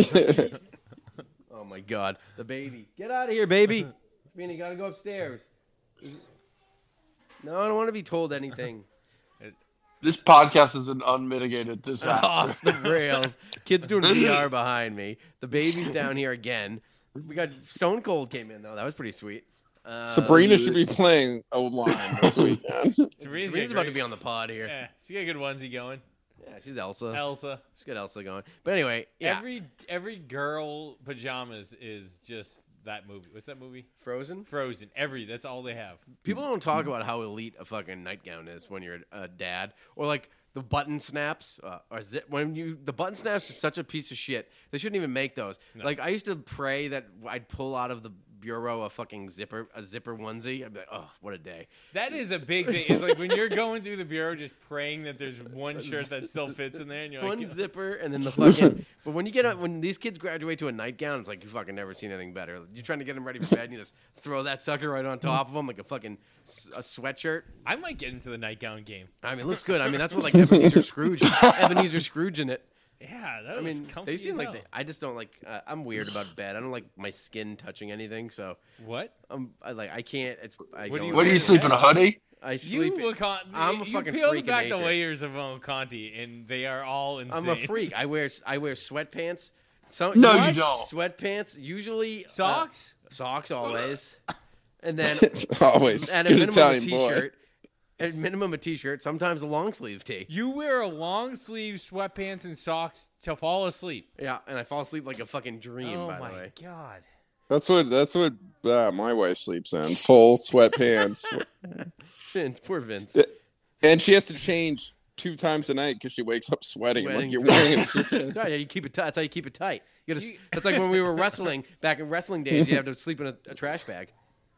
Speaker 3: Oh, my God. The baby. Get out of here, baby. Speedy, you got to go upstairs. No, I don't want to be told anything.
Speaker 5: This podcast is an unmitigated disaster.
Speaker 3: Off the rails. Kids doing VR behind me. The baby's down here again. We got Stone Cold came in, though. That was pretty sweet.
Speaker 6: Sabrina should be playing O-line this weekend.
Speaker 3: Sabrina's about to be on the pod here.
Speaker 4: Yeah, she got a good onesie going.
Speaker 3: Yeah, she's Elsa.
Speaker 4: She's
Speaker 3: got Elsa going. But anyway, yeah.
Speaker 4: Every girl pajamas is just that movie. What's that movie?
Speaker 3: Frozen?
Speaker 4: Frozen. That's all they have.
Speaker 3: People don't talk about how elite a fucking nightgown is when you're a dad. Or like the button snaps. The button snaps is such a piece of shit. They shouldn't even make those. No. Like I used to pray that I'd pull out of the bureau a zipper onesie. I'd be like, oh, what a day.
Speaker 4: That is a big thing. It's like when you're going through the bureau just praying that there's one shirt that still fits in there. And you're
Speaker 3: one
Speaker 4: like,
Speaker 3: zipper and then the fucking... But when these kids graduate to a nightgown, it's like you fucking never seen anything better. You're trying to get them ready for bed and you just throw that sucker right on top of them like a fucking a sweatshirt.
Speaker 4: I might get into the nightgown game.
Speaker 3: I mean, it looks good. I mean, that's what like Ebenezer Scrooge in it.
Speaker 4: Yeah, that was comfy.
Speaker 3: They seem like I just don't like. I'm weird about bed. I don't like my skin touching anything. So
Speaker 4: what?
Speaker 3: I can't.
Speaker 5: What do you sleep in a hoodie?
Speaker 3: I sleep. I'm a fucking
Speaker 4: peeled
Speaker 3: freak
Speaker 4: back
Speaker 3: of
Speaker 4: the
Speaker 3: nature.
Speaker 4: layers of Conti, and they are all insane.
Speaker 3: I'm a freak. I wear sweatpants.
Speaker 5: You don't.
Speaker 3: Sweatpants. Usually
Speaker 4: socks.
Speaker 3: Socks always. And then
Speaker 6: always.
Speaker 3: And a minimum a t-shirt. At minimum a t-shirt, sometimes a long sleeve tee.
Speaker 4: You wear a long sleeve sweatpants and socks to fall asleep.
Speaker 3: Yeah, and I fall asleep like a fucking dream, by the way.
Speaker 4: Oh my God.
Speaker 6: That's what my wife sleeps in. Full sweatpants.
Speaker 3: Vince, poor Vince.
Speaker 6: And she has to change 2 times a night because she wakes up sweating. Like you're wearing
Speaker 3: That's right. You keep it tight. That's how you keep it tight. That's like when we were wrestling back in wrestling days. You have to sleep in a trash bag.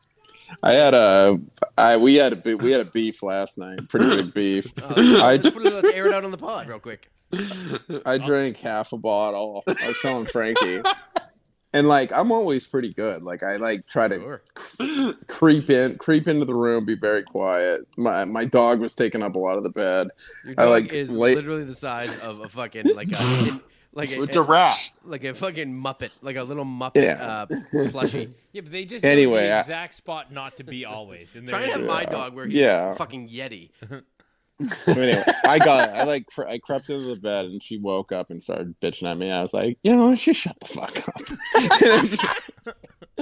Speaker 6: We had a beef last night. Pretty big beef.
Speaker 3: Let's air it out on the pod real quick.
Speaker 6: I drank half a bottle. I was telling Frankie. And like I'm always pretty good. Like I try to creep into the room, be very quiet. My dog was taking up a lot of the bed.
Speaker 3: Your dog is literally the size of a fucking
Speaker 5: it's a rat,
Speaker 3: like a fucking Muppet, like a little Muppet plushie.
Speaker 4: Yeah, but they just know the exact spot not to be always.
Speaker 3: Try and have my dog where he's a fucking Yeti.
Speaker 6: Anyway, I crept into the bed and she woke up and started bitching at me. I was like, just shut the fuck up.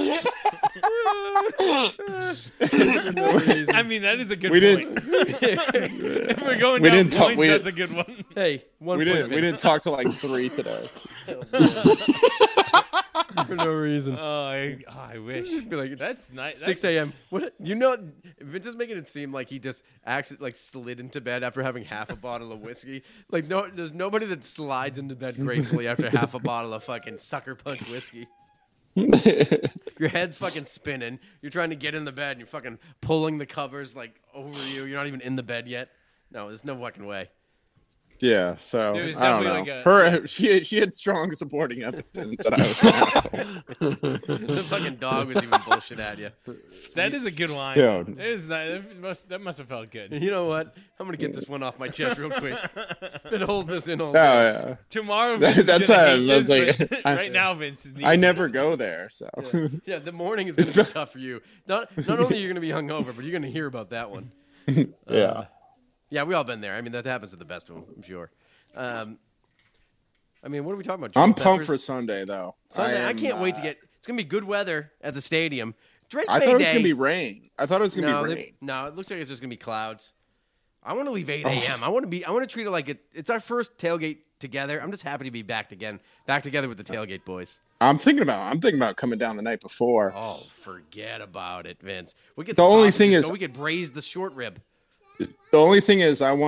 Speaker 4: I mean, that is a good point. If we're going down points, that's a good one.
Speaker 3: Hey,
Speaker 6: we didn't talk till like 3 today.
Speaker 3: For no reason.
Speaker 4: I wish.
Speaker 3: Be like,
Speaker 4: that's nice.
Speaker 3: 6 a.m. What? Vince is making it seem like he just actually slid into bed after having half a bottle of whiskey. Like there's nobody that slides into bed gracefully after half a bottle of fucking sucker punch whiskey. Your head's fucking spinning. You're trying to get in the bed and you're fucking pulling the covers like over you. You're not even in the bed yet. No, there's no fucking way.
Speaker 6: Yeah, so I don't know. She had strong supporting evidence that I was an asshole.
Speaker 3: The fucking dog was even bullshit at you.
Speaker 4: That is a good line.
Speaker 6: Yeah.
Speaker 4: That must have felt good.
Speaker 3: You know what? I'm gonna get this one off my chest real quick. Been holding this in all
Speaker 6: day. Yeah.
Speaker 4: Tomorrow, Vince right now, Vince.
Speaker 6: I never go there, so
Speaker 3: yeah. The morning is gonna be tough for you. Not only are you gonna be hungover, but you're gonna hear about that one.
Speaker 6: Yeah.
Speaker 3: Yeah, we all been there. I mean, that happens to the best of them, I'm sure. I mean, what are we talking about?
Speaker 6: I'm pumped for Sunday, though.
Speaker 3: Sunday, I can't wait to get. It's gonna be good weather at the stadium.
Speaker 6: I thought it was gonna be rain.
Speaker 3: No, it looks like it's just gonna be clouds. I want to leave 8 a.m. I want to treat it like it's our first tailgate together. I'm just happy to be back together with the tailgate boys.
Speaker 6: I'm thinking about coming down the night before.
Speaker 3: Oh, forget about it, Vince. We get
Speaker 6: the only thing is
Speaker 3: we could braise the short rib.
Speaker 6: The only thing is, I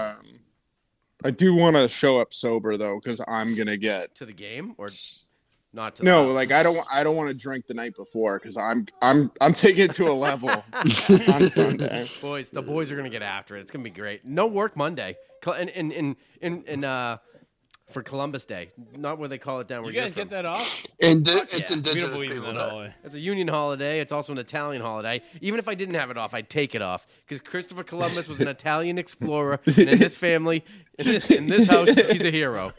Speaker 6: do want to show up sober though, because I'm gonna get
Speaker 3: to the game or Not to
Speaker 6: no, like I don't want to drink the night before because I'm taking it to a level on Sunday.
Speaker 3: Boys, the boys are gonna get after it. It's gonna be great. No work Monday. For Columbus Day, not where they call it down. Where
Speaker 4: you guys get that off?
Speaker 5: It's Indigenous People Day.
Speaker 3: It's a union holiday. It's also an Italian holiday. Even if I didn't have it off, I'd take it off because Christopher Columbus was an Italian explorer, and in this family, in this house, he's a hero.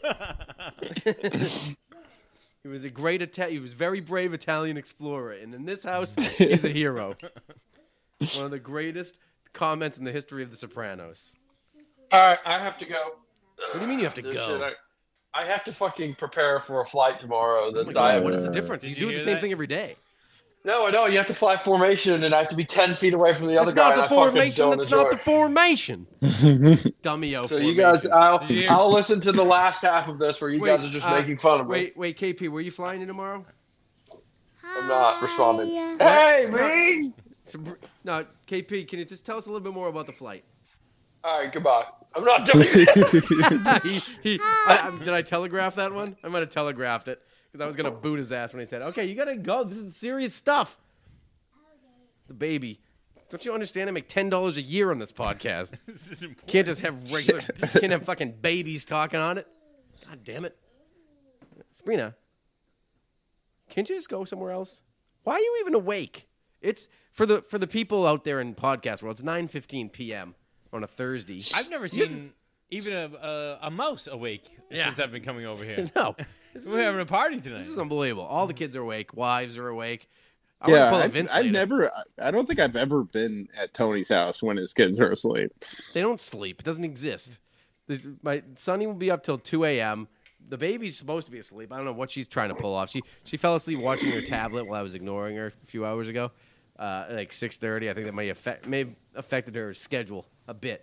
Speaker 3: He was a great he was very brave Italian explorer, and in this house, he's a hero. One of the greatest comments in the history of The Sopranos.
Speaker 5: All right, I have to go.
Speaker 3: What do you mean you have to go?
Speaker 5: I have to fucking prepare for a flight tomorrow.
Speaker 3: What is the difference? You do the same thing every day.
Speaker 5: No, I know. You have to fly formation, and I have to be 10 feet away from the other guy.
Speaker 3: That's not the formation. Dummy-o.
Speaker 5: So you guys, I'll listen to the last half of this where you guys are just making fun of me.
Speaker 3: Wait, KP, were you flying in tomorrow?
Speaker 5: I'm not responding. Hey, me!
Speaker 3: No, KP, can you just tell us a little bit more about the flight?
Speaker 5: All right, goodbye. I'm not doing it.
Speaker 3: Did I telegraph that one? I might have telegraphed it because I was going to boot his ass when he said, okay, you got to go. This is serious stuff. The baby. Don't you understand? I make $10 a year on this podcast. This is important. Can't just have can't have fucking babies talking on it. God damn it. Sabrina, can't you just go somewhere else? Why are you even awake? It's for the people out there in podcast world. It's 9:15 p.m. on a Thursday.
Speaker 4: I've never seen even a mouse awake since I've been coming over here.
Speaker 3: No.
Speaker 4: We're having a party tonight.
Speaker 3: This is unbelievable. All the kids are awake. Wives are awake.
Speaker 6: I don't think I've ever been at Tony's house when his kids are asleep.
Speaker 3: They don't sleep. It doesn't exist. My Sonny will be up till 2 a.m. The baby's supposed to be asleep. I don't know what she's trying to pull off. She fell asleep watching her tablet while I was ignoring her a few hours ago. Like 6:30. I think that may have affected her schedule a bit.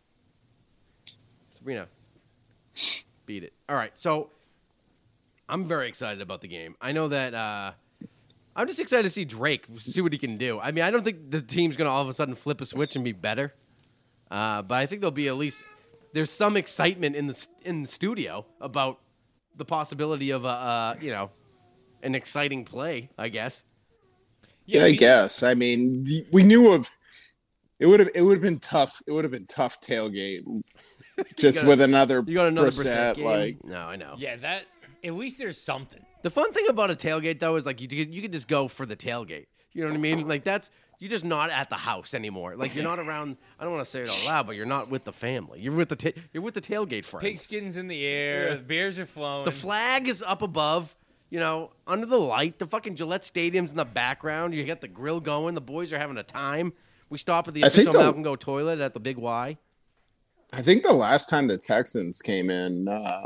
Speaker 3: Sabrina, beat it. All right, so I'm very excited about the game. I know that I'm just excited to see Drake, see what he can do. I mean, I don't think the team's going to all of a sudden flip a switch and be better, but I think there'll be at least there's some excitement in the studio about the possibility of an exciting play, I guess.
Speaker 6: Yeah, I guess. I mean, we knew of. It would have been tough. It would have been tough tailgate, just with another.
Speaker 3: You got another
Speaker 6: Brissett
Speaker 3: game?
Speaker 6: Like,
Speaker 3: no, I know.
Speaker 4: Yeah, that at least there's something.
Speaker 3: The fun thing about a tailgate though is like you can just go for the tailgate. You know what I mean? Like you're just not at the house anymore. Like you're not around. I don't want to say it out loud, but you're not with the family. You're with the tailgate friends.
Speaker 4: Pigskins in the air. The beers are flowing.
Speaker 3: The flag is up above. You know, under the light. The fucking Gillette Stadium's in the background. You got the grill going. The boys are having a time. We stop at the official Malcolm Go toilet at the Big Y.
Speaker 6: I think the last time the Texans came in, I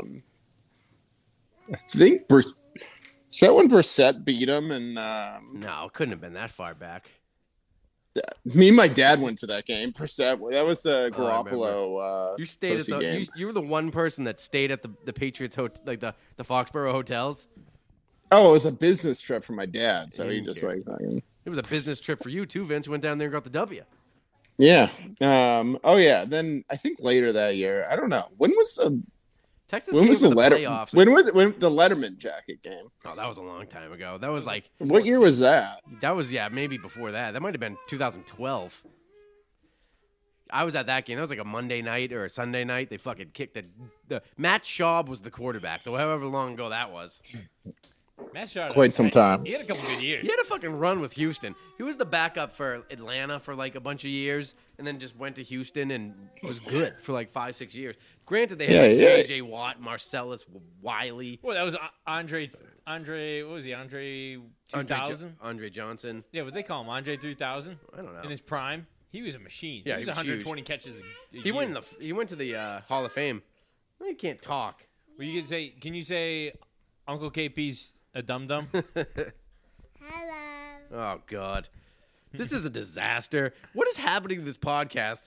Speaker 6: think is that when Brissett beat them? And
Speaker 3: no, it couldn't have been that far back.
Speaker 6: Me and my dad went to that game. Brissett, that was the Garoppolo.
Speaker 3: You stayed at the game. You were the one person that stayed at the Patriots like the Foxborough hotels.
Speaker 6: Oh, it was a business trip for my dad, so he just like.
Speaker 3: It was a business trip for you too, Vince. Went down there and got the W.
Speaker 6: Yeah. Oh yeah. Then I think later that year, I don't know. When was the
Speaker 3: Texas? When was the playoffs?
Speaker 6: When was the Letterman jacket game?
Speaker 3: Oh, that was a long time ago. That was like.
Speaker 6: What year was that?
Speaker 3: That was maybe before that. That might have been 2012. I was at that game. That was like a Monday night or a Sunday night. They fucking kicked the Matt Schaub was the quarterback. So however long ago that was.
Speaker 4: Matt Schaub,
Speaker 6: quite some time.
Speaker 4: He had a couple good years.
Speaker 3: He had a fucking run with Houston. He was the backup for Atlanta for like a bunch of years, and then just went to Houston and was good for like 5-6 years. Granted, they had J.J. Watt, Marcellus Wiley.
Speaker 4: Well, that was Andre. What was he? Andre 2000.
Speaker 3: Andre Johnson.
Speaker 4: Yeah, what they call him? Andre 3000.
Speaker 3: I don't know.
Speaker 4: In his prime, he was a machine.
Speaker 3: Yeah,
Speaker 4: he was 120 catches.
Speaker 3: He went to the Hall of Fame. Well, you can't talk.
Speaker 4: Well, you can say. Can you say Uncle KP's a dum-dum?
Speaker 7: Hello.
Speaker 3: Oh, God. This is a disaster. What is happening to this podcast?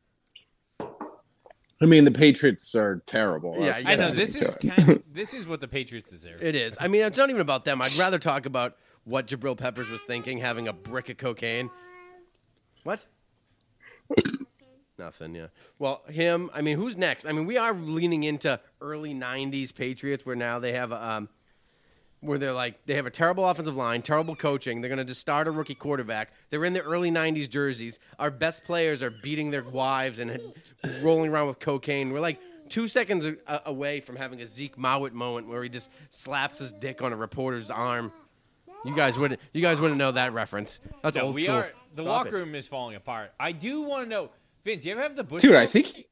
Speaker 6: I mean, the Patriots are terrible.
Speaker 3: Yeah,
Speaker 4: I know. This is what the Patriots deserve.
Speaker 3: It is. I mean, it's not even about them. I'd rather talk about what Jabril Peppers was thinking, having a brick of cocaine. What? Nothing, yeah. Well, him, I mean, who's next? I mean, we are leaning into early 90s Patriots where now they have where they have a terrible offensive line, terrible coaching. They're going to just start a rookie quarterback. They're in the early 90s jerseys. Our best players are beating their wives and rolling around with cocaine. We're like 2 seconds away from having a Zeke Mowat moment where he just slaps his dick on a reporter's arm. You guys wouldn't know that reference. That's old school.
Speaker 4: The locker room is falling apart. I do want to know, Vince, you ever have the Bush?
Speaker 6: Dude, I think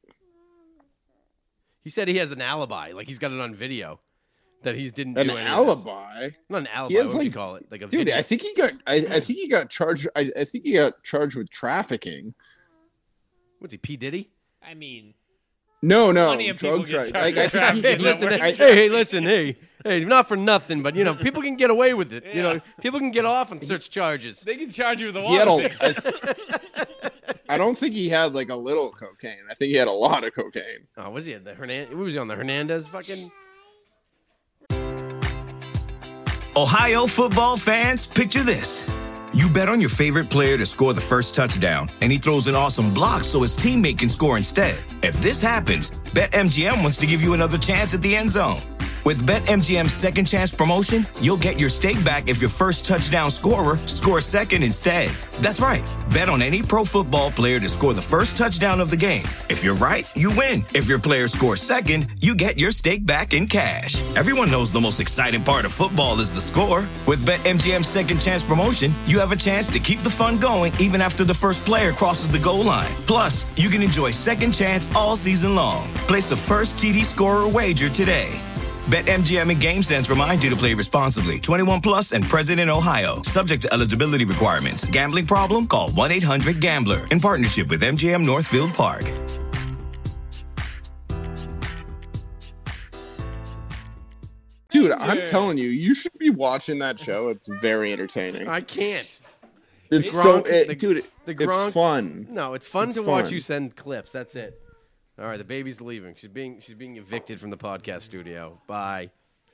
Speaker 3: he said he has an alibi. Like he's got it on video. That he didn't do anything.
Speaker 6: An alibi?
Speaker 3: Not an alibi. What would you call it? Like a
Speaker 6: dude,
Speaker 3: video.
Speaker 6: I think he got charged. I think he got charged with trafficking.
Speaker 3: What's he, P. Diddy?
Speaker 4: I mean,
Speaker 6: no, drug trafficking.
Speaker 3: Hey, not for nothing, but people can get away with it. Yeah. People can get off on such charges.
Speaker 4: They can charge you with a lot of things.
Speaker 6: I don't think he had like a little cocaine. I think he had a lot of cocaine.
Speaker 3: Oh, was he at the Hernandez? Was he on the Hernandez fucking?
Speaker 1: Ohio football fans, picture this. You bet on your favorite player to score the first touchdown, and he throws an awesome block so his teammate can score instead. If this happens, BetMGM wants to give you another chance at the end zone. With BetMGM's second chance promotion, you'll get your stake back if your first touchdown scorer scores second instead. That's right. Bet on any pro football player to score the first touchdown of the game. If you're right, you win. If your player scores second, you get your stake back in cash. Everyone knows the most exciting part of football is the score. With BetMGM's second chance promotion, you have a chance to keep the fun going even after the first player crosses the goal line. Plus, you can enjoy second chance all season long. Place a first TD scorer wager today. BetMGM and GameSense remind you to play responsibly. 21 plus and present in Ohio. Subject to eligibility requirements. Gambling problem? Call 1-800-GAMBLER. In partnership with MGM Northfield Park.
Speaker 6: Dude, I'm telling you, you should be watching that show. It's very entertaining.
Speaker 3: I can't.
Speaker 6: It's it's fun.
Speaker 3: No, it's fun to watch you send clips. That's it. All right, the baby's leaving. She's being evicted from the podcast studio. Bye.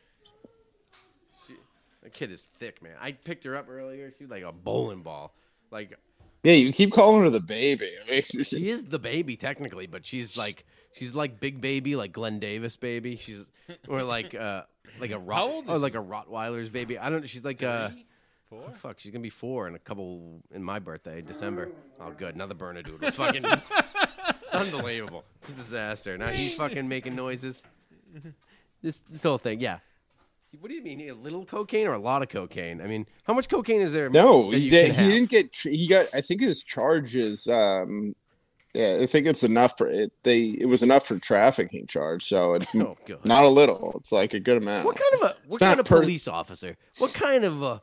Speaker 3: The kid is thick, man. I picked her up earlier. She was like a bowling ball. Like,
Speaker 6: yeah, you keep calling her the baby.
Speaker 3: She is the baby technically, but she's like big baby, like Glenn Davis baby. She's or like a Rottweiler's baby. I don't know. She's like
Speaker 4: 4?
Speaker 3: Oh, fuck, she's gonna be 4 in my birthday, December. Oh, good. Another Bernadoodle. It's fucking unbelievable. It's a disaster. Now he's fucking making noises. This whole thing, yeah. What do you mean? A little cocaine or a lot of cocaine? I mean, how much cocaine is there?
Speaker 6: No, he didn't get. He got. I think his charges. Yeah, I think it's enough for it. It was enough for trafficking charge, so it's not a little. It's like a good amount.
Speaker 3: What kind of police officer? What kind of a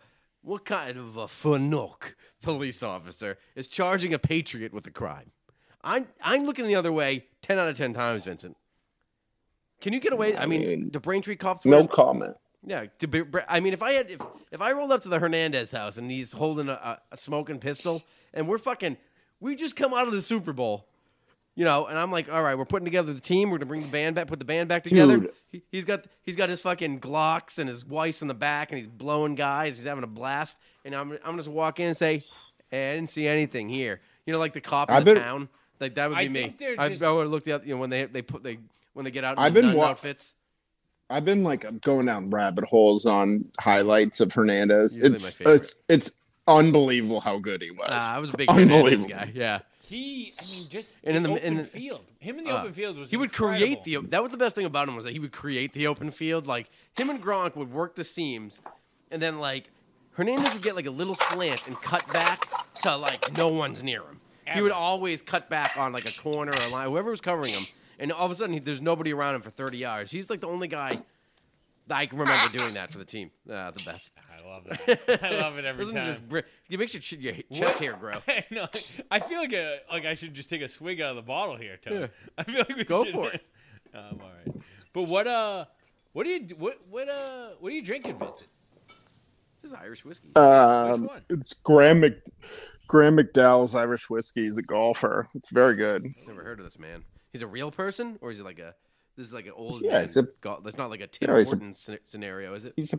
Speaker 3: fanook police officer is charging a patriot with a crime? I'm looking the other way 10 out of 10 times, Vincent. Can you get away? I mean, the Braintree cops.
Speaker 6: No comment.
Speaker 3: Yeah, I mean, if I rolled up to the Hernandez house and he's holding a smoking pistol, and we just come out of the Super Bowl, and I'm like, all right, we're putting together the team. We're gonna bring the band back, put the band back together.
Speaker 6: Dude.
Speaker 3: He's got his fucking Glocks and his wife's in the back, and he's blowing guys. He's having a blast, and I'm just walk in and say, hey, I didn't see anything here. Like the cop in the town. Like that would be me. I would have looked at when they get out in the outfits.
Speaker 6: I've been like going down rabbit holes on highlights of Hernandez. It's unbelievable how good he was.
Speaker 3: I was a big Hernandez guy. Yeah.
Speaker 4: Just in the open field. Him in the open field was.
Speaker 3: He would create that was the best thing about him was that he would create the open field. Like him and Gronk would work the seams, and then like Hernandez would get like a little slant and cut back to like no one's near him. He would always cut back on like a corner or a line, whoever was covering him. And all of a sudden, there's nobody around him for 30 yards. He's like the only guy that I can remember doing that for the team. The best.
Speaker 4: I love that. I love it every time.
Speaker 3: It makes your chest hair grow.
Speaker 4: No, I feel like I should just take a swig out of the bottle here, Tony. Yeah. I feel like we
Speaker 3: go
Speaker 4: should.
Speaker 3: for it.
Speaker 4: I'm all right. But what are you drinking, Vincent?
Speaker 3: This is Irish whiskey.
Speaker 6: It's Graham McDowell's Irish whiskey. He's a golfer. It's very good.
Speaker 3: Never heard of this man. He's a real person, or is he like this is like an old
Speaker 6: man?
Speaker 3: That's not like a Tim Horton scenario, is it?
Speaker 6: He's a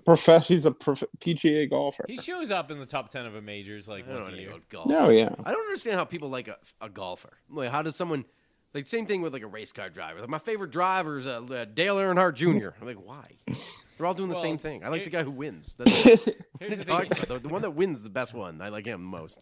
Speaker 6: PGA golfer.
Speaker 4: He shows up in the top 10 of a majors like once a year.
Speaker 6: No, yeah.
Speaker 3: I don't understand how people like a golfer. Like, how does someone like same thing with like a race car driver? Like my favorite driver is Dale Earnhardt Jr. I'm like, why? They're all doing the same thing. I like the guy who wins. That's
Speaker 4: here's
Speaker 3: the one that wins the best one. I like him the most.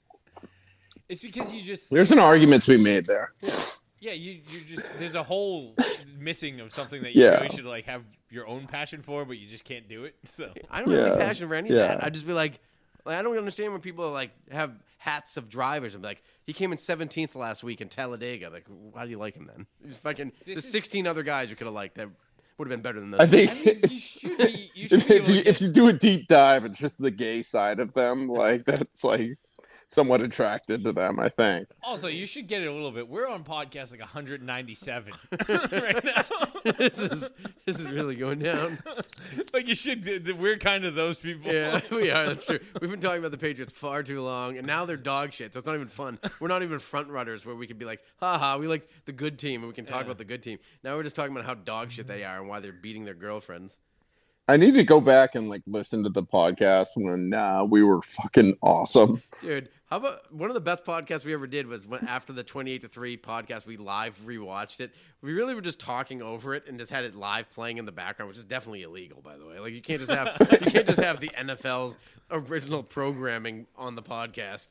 Speaker 4: It's because you just...
Speaker 6: There's an argument to be made there.
Speaker 4: Yeah, you just... There's a whole missing of something that you really should like have your own passion for, but you just can't do it. So
Speaker 3: I don't have any passion for any of that. I'd just be like, I don't understand when people are like have hats of drivers. I'm like, he came in 17th last week in Talladega. Like, why do you like him then? He's fucking the 16 other guys you could have liked that would have been better than this.
Speaker 6: I think
Speaker 4: you should be
Speaker 6: if you do a deep dive, it's just the gay side of them. Like that's like somewhat attracted to them, I think.
Speaker 4: Also, you should get it a little bit. We're on podcast like 197 right now.
Speaker 3: This is really going down.
Speaker 4: Like you should. We're kind of those people.
Speaker 3: Yeah, we are. That's true. We've been talking about the Patriots far too long, and now they're dog shit. So it's not even fun. We're not even front runners where we could be like, haha, we like the good team, and we can talk about the good team. Now we're just talking about how dog shit they are and why they're beating their girlfriends.
Speaker 6: I need to go back and like listen to the podcast when we were fucking awesome.
Speaker 3: Dude, how about one of the best podcasts we ever did was when after the 28-3 podcast, we live rewatched it. We really were just talking over it and just had it live playing in the background, which is definitely illegal, by the way. Like you can't just have the NFL's original programming on the podcast.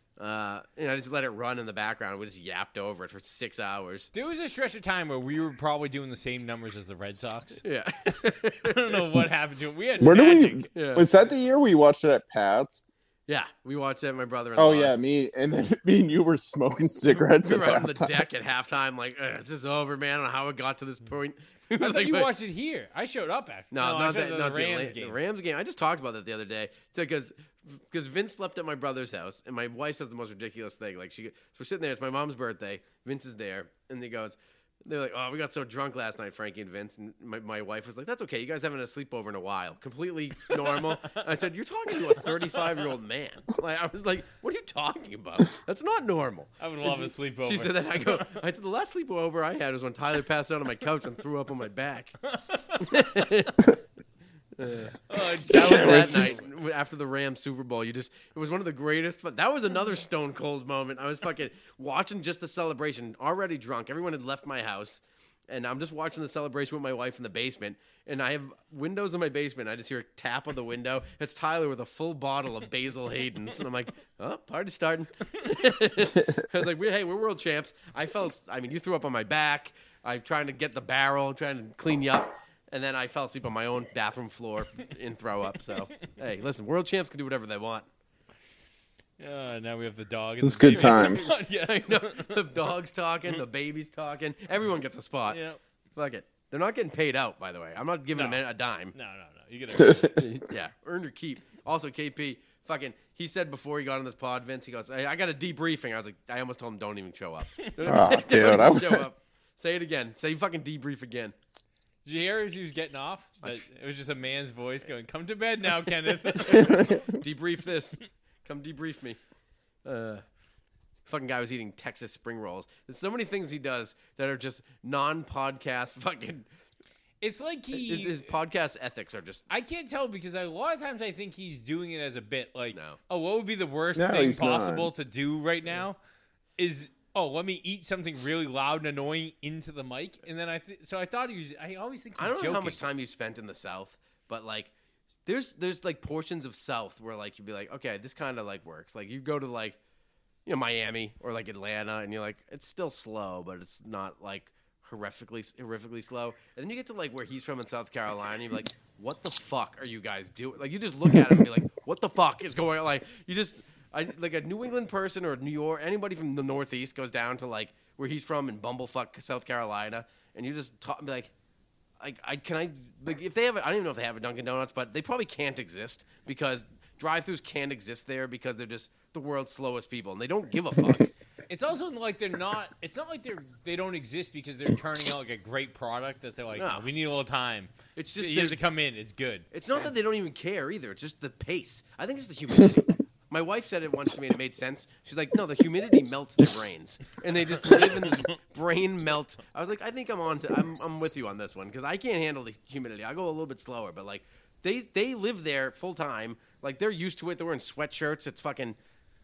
Speaker 3: I just let it run in the background. We just yapped over it for 6 hours.
Speaker 4: There was a stretch of time where we were probably doing the same numbers as the Red Sox.
Speaker 3: Yeah.
Speaker 4: I don't know what happened to it. We had
Speaker 6: magic.
Speaker 3: Yeah.
Speaker 6: Was that the year we watched it at Pat's?
Speaker 3: Yeah, we watched it. My brother.
Speaker 6: Oh yeah, me and you were smoking cigarettes.
Speaker 3: We were out on the deck at halftime, like this is over, man. I don't know how it got to this point.
Speaker 4: I thought you watched it here. I showed up after.
Speaker 3: No, not
Speaker 4: the Rams game.
Speaker 3: The Rams game. I just talked about that the other day. So because Vince slept at my brother's house, and my wife says the most ridiculous thing. Like so we're sitting there. It's my mom's birthday. Vince is there, and they're like, oh, we got so drunk last night, Frankie and Vince. And my wife was like, that's okay. You guys haven't had a sleepover in a while. Completely normal. I said, you're talking to a 35-year-old man. Like I was like, what are you talking about? That's not normal.
Speaker 4: I would love a sleepover.
Speaker 3: She said that. I said, the last sleepover I had was when Tyler passed out on my couch and threw up on my back. That was that night after the Rams Super Bowl. It was one of the greatest. But that was another stone cold moment. I was fucking watching just the celebration, already drunk. Everyone had left my house, and I'm just watching the celebration with my wife in the basement. And I have windows in my basement. I just hear a tap on the window. It's Tyler with a full bottle of Basil Hayden's, and I'm like, "Oh, party's starting." I was like, "Hey, we're world champs." You threw up on my back. I'm trying to get the barrel, trying to clean you up. And then I fell asleep on my own bathroom floor in throw up. So, hey, listen, world champs can do whatever they want.
Speaker 4: Now we have the dog.
Speaker 6: It's good times.
Speaker 3: Yeah, I know. The dog's talking, the baby's talking. Everyone gets a spot.
Speaker 4: Yeah.
Speaker 3: Fuck it. They're not getting paid out, by the way. I'm not giving them a dime.
Speaker 4: No. You get
Speaker 3: yeah, earn your keep. Also, KP, he said before he got on this pod, Vince, he goes, hey, I got a debriefing. I was like, I almost told him don't even show up.
Speaker 6: Dude,
Speaker 3: show up. Say it again. Say fucking debrief again.
Speaker 4: Did you hear as he was getting off? It was just a man's voice going, come to bed now, Kenneth.
Speaker 3: Debrief this. Come debrief me. Fucking guy was eating Texas spring rolls. There's so many things he does that are just non-podcast fucking...
Speaker 4: It's like
Speaker 3: his podcast ethics are just...
Speaker 4: I can't tell because a lot of times I think he's doing it as a bit. Like,
Speaker 3: no.
Speaker 4: What would be the worst thing possible to do right now is... let me eat something really loud and annoying into the mic, and then I thought he was. I always think he's
Speaker 3: I don't know
Speaker 4: joking.
Speaker 3: how much time you spent in the South, but like, there's like portions of South where like you'd be like, okay, this kind of like works. Like you go to like, Miami or like Atlanta, and you're like, it's still slow, but it's not like horrifically slow. And then you get to like where he's from in South Carolina, and you're like, what the fuck are you guys doing? Like you just look at him and be like, what the fuck is going on? Like you just. Like a New England person or New York, anybody from the Northeast goes down to like where he's from in Bumblefuck, South Carolina, and you just talk like if they have I don't even know if they have a Dunkin' Donuts, but they probably can't exist because drive-thrus can't exist there because they're just the world's slowest people and they don't give a fuck.
Speaker 4: It's also like they're not. It's not like they don't exist because they're turning out like a great product that they're like, no, we need a little time. It's just you have to come in. It's good.
Speaker 3: It's not that they don't even care either. It's just the pace. I think it's the humidity. My wife said it once to me and it made sense. She's like, no, the humidity melts their brains. And they just live in this brain melt. I was like, I think I'm with you on this one because I can't handle the humidity. I go a little bit slower. But, like, they live there full time. Like, they're used to it. They're wearing sweatshirts. It's fucking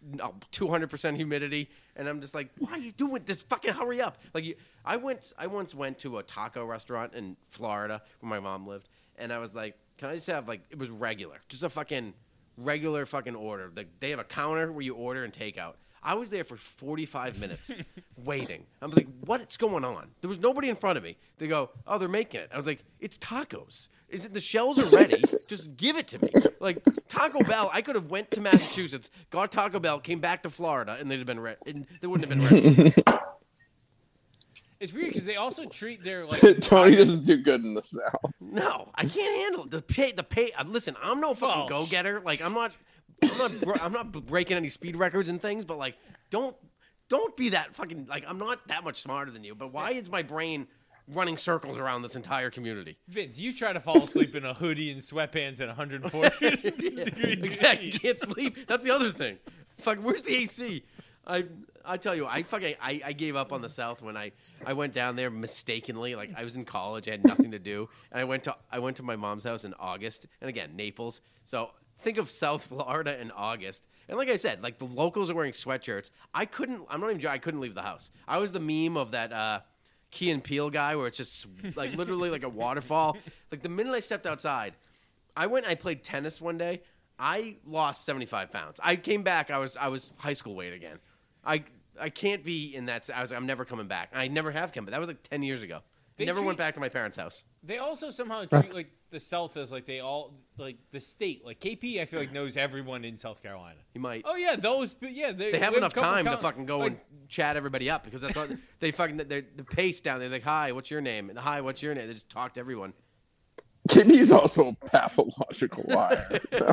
Speaker 3: 200% humidity. And I'm just like, why are you doing this? Fucking hurry up. Like, I once went to a taco restaurant in Florida where my mom lived. and I was like, can I just have, like, it was regular. Just a fucking regular fucking order. They have a counter where you order and take out. I was there for 45 minutes waiting. I was like, what's going on? There was nobody in front of me. They go, oh, they're making it. I was like, it's tacos. Is it the shells are ready? Just give it to me. Like, Taco Bell, I could have went to Massachusetts, got Taco Bell, came back to Florida, and they'd have been ready. They wouldn't have been ready.
Speaker 4: It's weird because they also treat their, like...
Speaker 6: Tony doesn't do good in the South.
Speaker 3: No, I can't handle it. The pay. Listen, I'm no fucking go-getter. Like, I'm not breaking any speed records and things, but, like, don't be that fucking, like, I'm not that much smarter than you, but why is my brain running circles around this entire community?
Speaker 4: Vince, you try to fall asleep in a hoodie and sweatpants at 140 degrees.
Speaker 3: Exactly. You can't sleep. That's the other thing. Fuck, where's the AC? I tell you, I gave up on the South when I went down there mistakenly. Like, I was in college, I had nothing to do, and I went to my mom's house in August, and again, Naples. So think of South Florida in August, and like I said, like the locals are wearing sweatshirts. I couldn't leave the house. I was the meme of that Key and Peele guy where it's just like literally like a waterfall. Like the minute I stepped outside, I played tennis one day. I lost 75 pounds. I came back. I was high school weight again. I can't be in that. I'm never coming back. I never have come back. That was like 10 years ago. I never went back to my parents' house.
Speaker 4: They also somehow treat like the South as like they all like the state. Like KP, I feel like knows everyone in South Carolina.
Speaker 3: He might.
Speaker 4: Oh yeah,
Speaker 3: they have enough time to fucking go and chat everybody up because that's what they fucking the pace down there. Like, hi, what's your name? And hi, what's your name? They just talk to everyone.
Speaker 6: KP's also a pathological liar. So,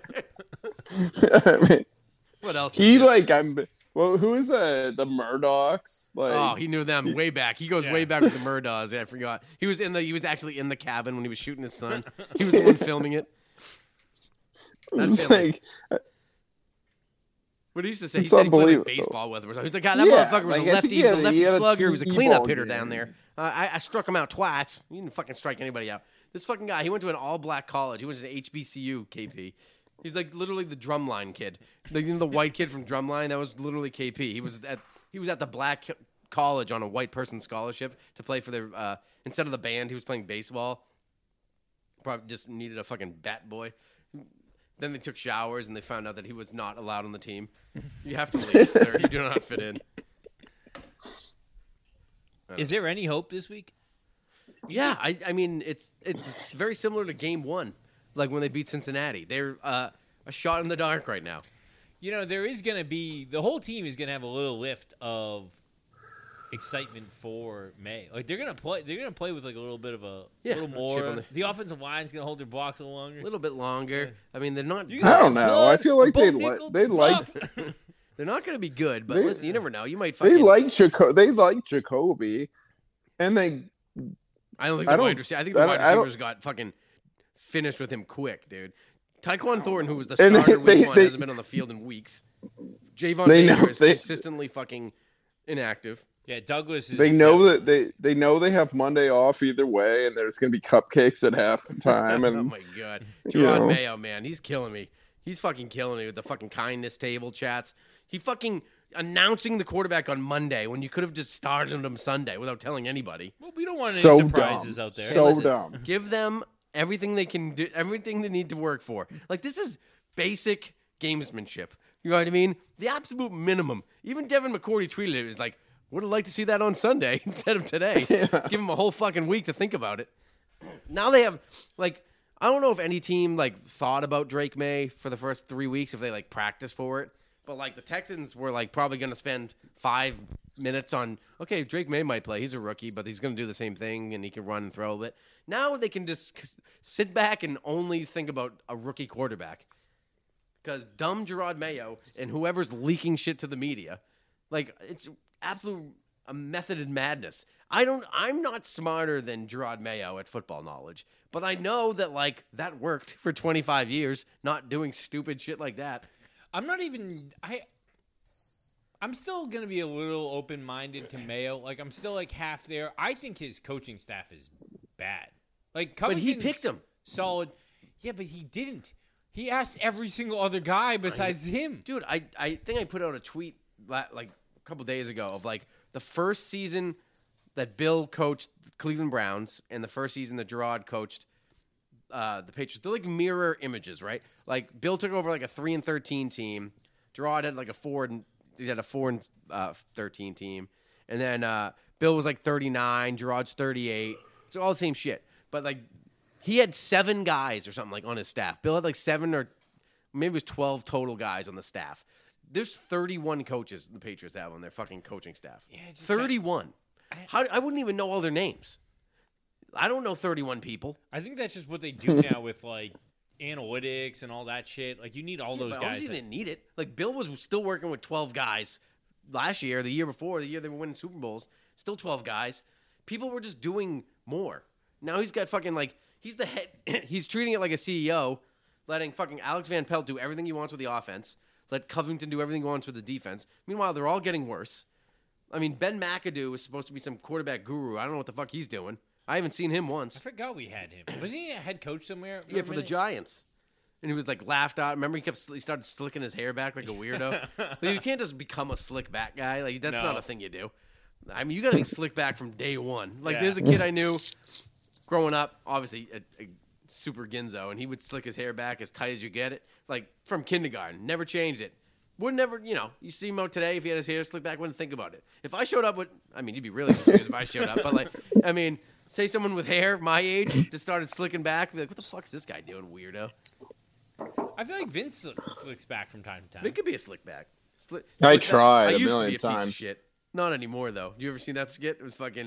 Speaker 6: I mean,
Speaker 3: what else?
Speaker 6: Who is the Murdochs? Like,
Speaker 3: oh, he knew them way back. He goes way back with the Murdochs. Yeah, I forgot. He was actually in the cabin when he was shooting his son. He was the one filming it. That's like, what he used to say. He said he played like baseball with him. He was like, God, that motherfucker was a lefty. He was a lefty slugger. He was a cleanup hitter down there. I struck him out twice. You didn't fucking strike anybody out. This fucking guy, he went to an all-black college. He went to HBCU, KP. He's like literally the drumline kid. Like, you know, the white kid from Drumline? That was literally KP. He was at the black college on a white person scholarship to play for their instead of the band, he was playing baseball. Probably just needed a fucking bat boy. Then they took showers and they found out that he was not allowed on the team. You have to leave, sir. You do not fit in.
Speaker 4: Is there any hope this week?
Speaker 3: Yeah, I mean it's very similar to Game 1. Like when they beat Cincinnati. They're a shot in the dark right now.
Speaker 4: You know, there is going to be – the whole team is going to have a little lift of excitement for May. Like, they're going to play with, like, a little bit of a little more. The offensive line's going to hold their blocks a little longer.
Speaker 3: A little bit longer. I mean, they're not –
Speaker 6: I don't know. I feel like they like –
Speaker 3: they're not going to be good, but listen, you never know. You might fucking –
Speaker 6: They like Jacoby, and they –
Speaker 3: I don't think the wide receivers got fucking – finished with him quick, dude. Tyquan Thornton, who was the starter week 1, hasn't been on the field in weeks. Javon Baker is consistently fucking inactive.
Speaker 4: Yeah, Douglas is.
Speaker 6: They know that they know they have Monday off either way, and there's going to be cupcakes at halftime. And
Speaker 3: oh my god, Gerard Mayo, man, he's killing me. He's fucking killing me with the fucking kindness table chats. He fucking announcing the quarterback on Monday when you could have just started him Sunday without telling anybody.
Speaker 4: Well, we don't want any surprises out there.
Speaker 6: So dumb.
Speaker 3: Give them everything they can do, everything they need to work for. Like, this is basic gamesmanship. You know what I mean? The absolute minimum. Even Devin McCourty tweeted it. It was like, would have liked to see that on Sunday instead of today. Yeah. Give them a whole fucking week to think about it. Now they have, like, I don't know if any team, like, thought about Drake May for the first 3 weeks, if they, like, practiced for it. But, like, the Texans were, like, probably going to spend 5 minutes on, okay, Drake May might play. He's a rookie, but he's going to do the same thing, and he can run and throw a bit. Now they can just sit back and only think about a rookie quarterback. Because dumb Gerard Mayo and whoever's leaking shit to the media, like, it's absolute a method in madness. I'm not smarter than Gerard Mayo at football knowledge, but I know that, like, that worked for 25 years, not doing stupid shit like that.
Speaker 4: I'm still going to be a little open-minded to Mayo. Like, I'm still, like, half there. I think his coaching staff is bad. Like,
Speaker 3: but he picked him.
Speaker 4: Solid. Yeah, but he didn't. He asked every single other guy besides him.
Speaker 3: Dude, I think I put out a tweet, like, a couple days ago of, like, the first season that Bill coached Cleveland Browns and the first season that Gerard coached the Patriots. They're like mirror images, right? Like Bill took over like a 3-13 team. Gerard had like a 4-13 team, and then Bill was like 39. Gerard's 38. It's all the same shit. But like he had 7 guys or something like on his staff. Bill had like 7 or maybe it was 12 total guys on the staff. There's 31 coaches the Patriots have on their fucking coaching staff. Yeah, 31. I wouldn't even know all their names. I don't know 31 people.
Speaker 4: I think that's just what they do now with like analytics and all that shit. Like you need all those guys.
Speaker 3: You didn't need it. Like Bill was still working with 12 guys last year, the year before, the year they were winning Super Bowls. Still 12 guys. People were just doing more. Now he's got fucking like he's the head. He's treating it like a CEO, letting fucking Alex Van Pelt do everything he wants with the offense. Let Covington do everything he wants with the defense. Meanwhile, they're all getting worse. I mean, Ben McAdoo is supposed to be some quarterback guru. I don't know what the fuck he's doing. I haven't seen him once.
Speaker 4: I forgot we had him. Was he a head coach somewhere?
Speaker 3: For the Giants. And he was like laughed out. Remember, he started slicking his hair back like a weirdo. Like, you can't just become a slick back guy. Like that's not a thing you do. I mean, you got to be slick back from day one. Like there's a kid I knew growing up, obviously a super Ginzo, and he would slick his hair back as tight as you get it, like from kindergarten. Never changed it. Would never, you see him out today, if he had his hair slicked back, wouldn't think about it. If I showed up with, I mean, you'd be really confused if I showed up, but like, I mean, say someone with hair my age just started slicking back, be like, what the fuck's this guy doing, weirdo?
Speaker 4: I feel like Vince slicks back from time to time.
Speaker 3: It could be a slick back.
Speaker 6: I tried
Speaker 3: a
Speaker 6: million
Speaker 3: used to be a
Speaker 6: times.
Speaker 3: Piece of shit. Not anymore, though. You ever seen that skit? It was fucking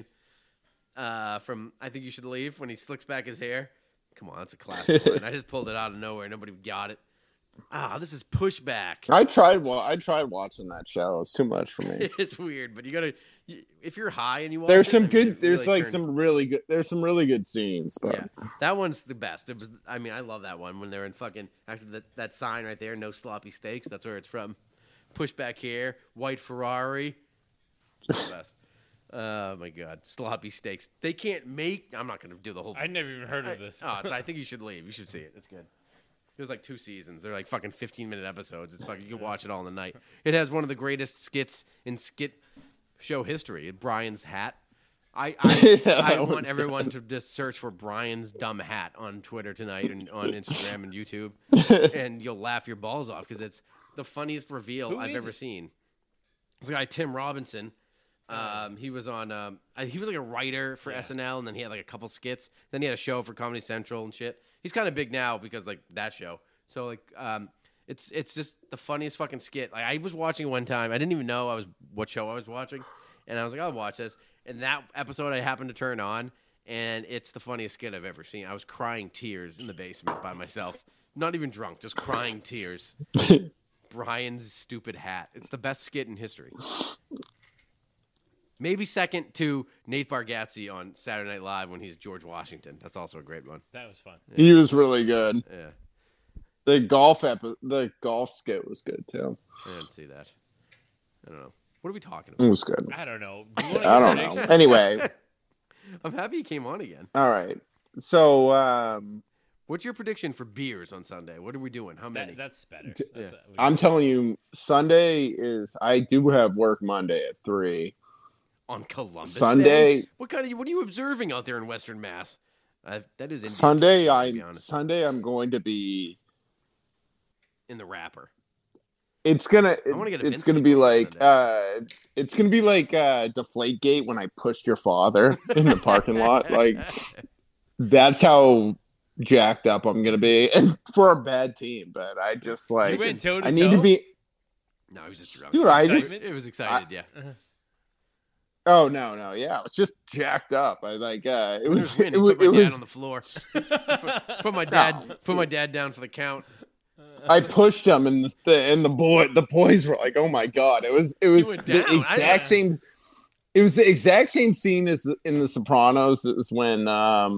Speaker 3: from I Think You Should Leave when he slicks back his hair. Come on, that's a classic line. I just pulled it out of nowhere. Nobody got it. This is pushback.
Speaker 6: I tried watching that show. It's too much for me.
Speaker 3: It's weird, but you gotta. If you're high and you watch,
Speaker 6: there's some good. There's like some really good. There's some really good scenes, but
Speaker 3: yeah, that one's the best. It was. I mean, I love that one when they're in fucking. Actually, that sign right there, no sloppy steaks. That's where it's from. Pushback here, white Ferrari. It's the best. Oh my God, sloppy steaks. They can't make. I'm not gonna do the whole.
Speaker 4: I never even heard of this.
Speaker 3: I think you should leave. You should see it. It's good. There's like 2 seasons. They're like fucking 15-minute episodes. It's fucking, you can watch it all in the night. It has one of the greatest skits in skit show history. Brian's hat. I want everyone to just search for Brian's dumb hat on Twitter tonight and on Instagram and YouTube, and you'll laugh your balls off because it's the funniest reveal I've ever seen. It's a guy, Tim Robinson. He was on. He was like a writer for SNL, and then he had like a couple skits. Then he had a show for Comedy Central and shit. He's kind of big now because like that show. So like, it's just the funniest fucking skit. Like I was watching it one time. I didn't even know what show I was watching, and I was like, I'll watch this. And that episode I happened to turn on, and it's the funniest skit I've ever seen. I was crying tears in the basement by myself, not even drunk, just crying tears. Brian's stupid hat. It's the best skit in history. Maybe second to Nate Bargatze on Saturday Night Live when he's George Washington. That's also a great one.
Speaker 4: That was fun.
Speaker 6: Yeah. He was really good.
Speaker 3: Yeah.
Speaker 6: The golf skit was good too.
Speaker 3: I didn't see that. I don't know. What are we talking about?
Speaker 6: It was good.
Speaker 4: I don't know.
Speaker 6: I don't know. Anyway.
Speaker 3: I'm happy you came on again.
Speaker 6: All right. So,
Speaker 3: what's your prediction for beers on Sunday? What are we doing? How many?
Speaker 4: That's better.
Speaker 6: I'm telling you, Sunday is. I do have work Monday at 3.
Speaker 3: On Columbus
Speaker 6: Sunday.
Speaker 3: Day? What are you observing out there in Western Mass? That is
Speaker 6: Sunday. I'm going to be
Speaker 3: in the wrapper.
Speaker 6: It's gonna be like Deflategate when I pushed your father in the parking lot. Like that's how jacked up I'm gonna be, and for a bad team. But I just like I need to be.
Speaker 3: No, he was just drunk.
Speaker 6: Dude,
Speaker 3: it was excited. Yeah.
Speaker 6: Oh no, yeah, it was just jacked up. I like it was
Speaker 3: put my dad on the floor. put my dad down for the count.
Speaker 6: I pushed him, and the boys were like, "Oh my God!" It was the exact same. It was the exact same scene as in The Sopranos. It was when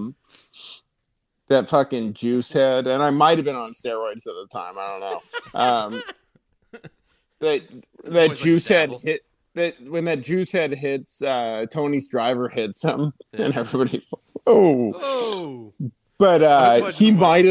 Speaker 6: that fucking Juice head, and I might have been on steroids at the time. I don't know. That Juice head hit. When that Juice head hits, Tony's driver hits him, and everybody's like, "Oh!" But he might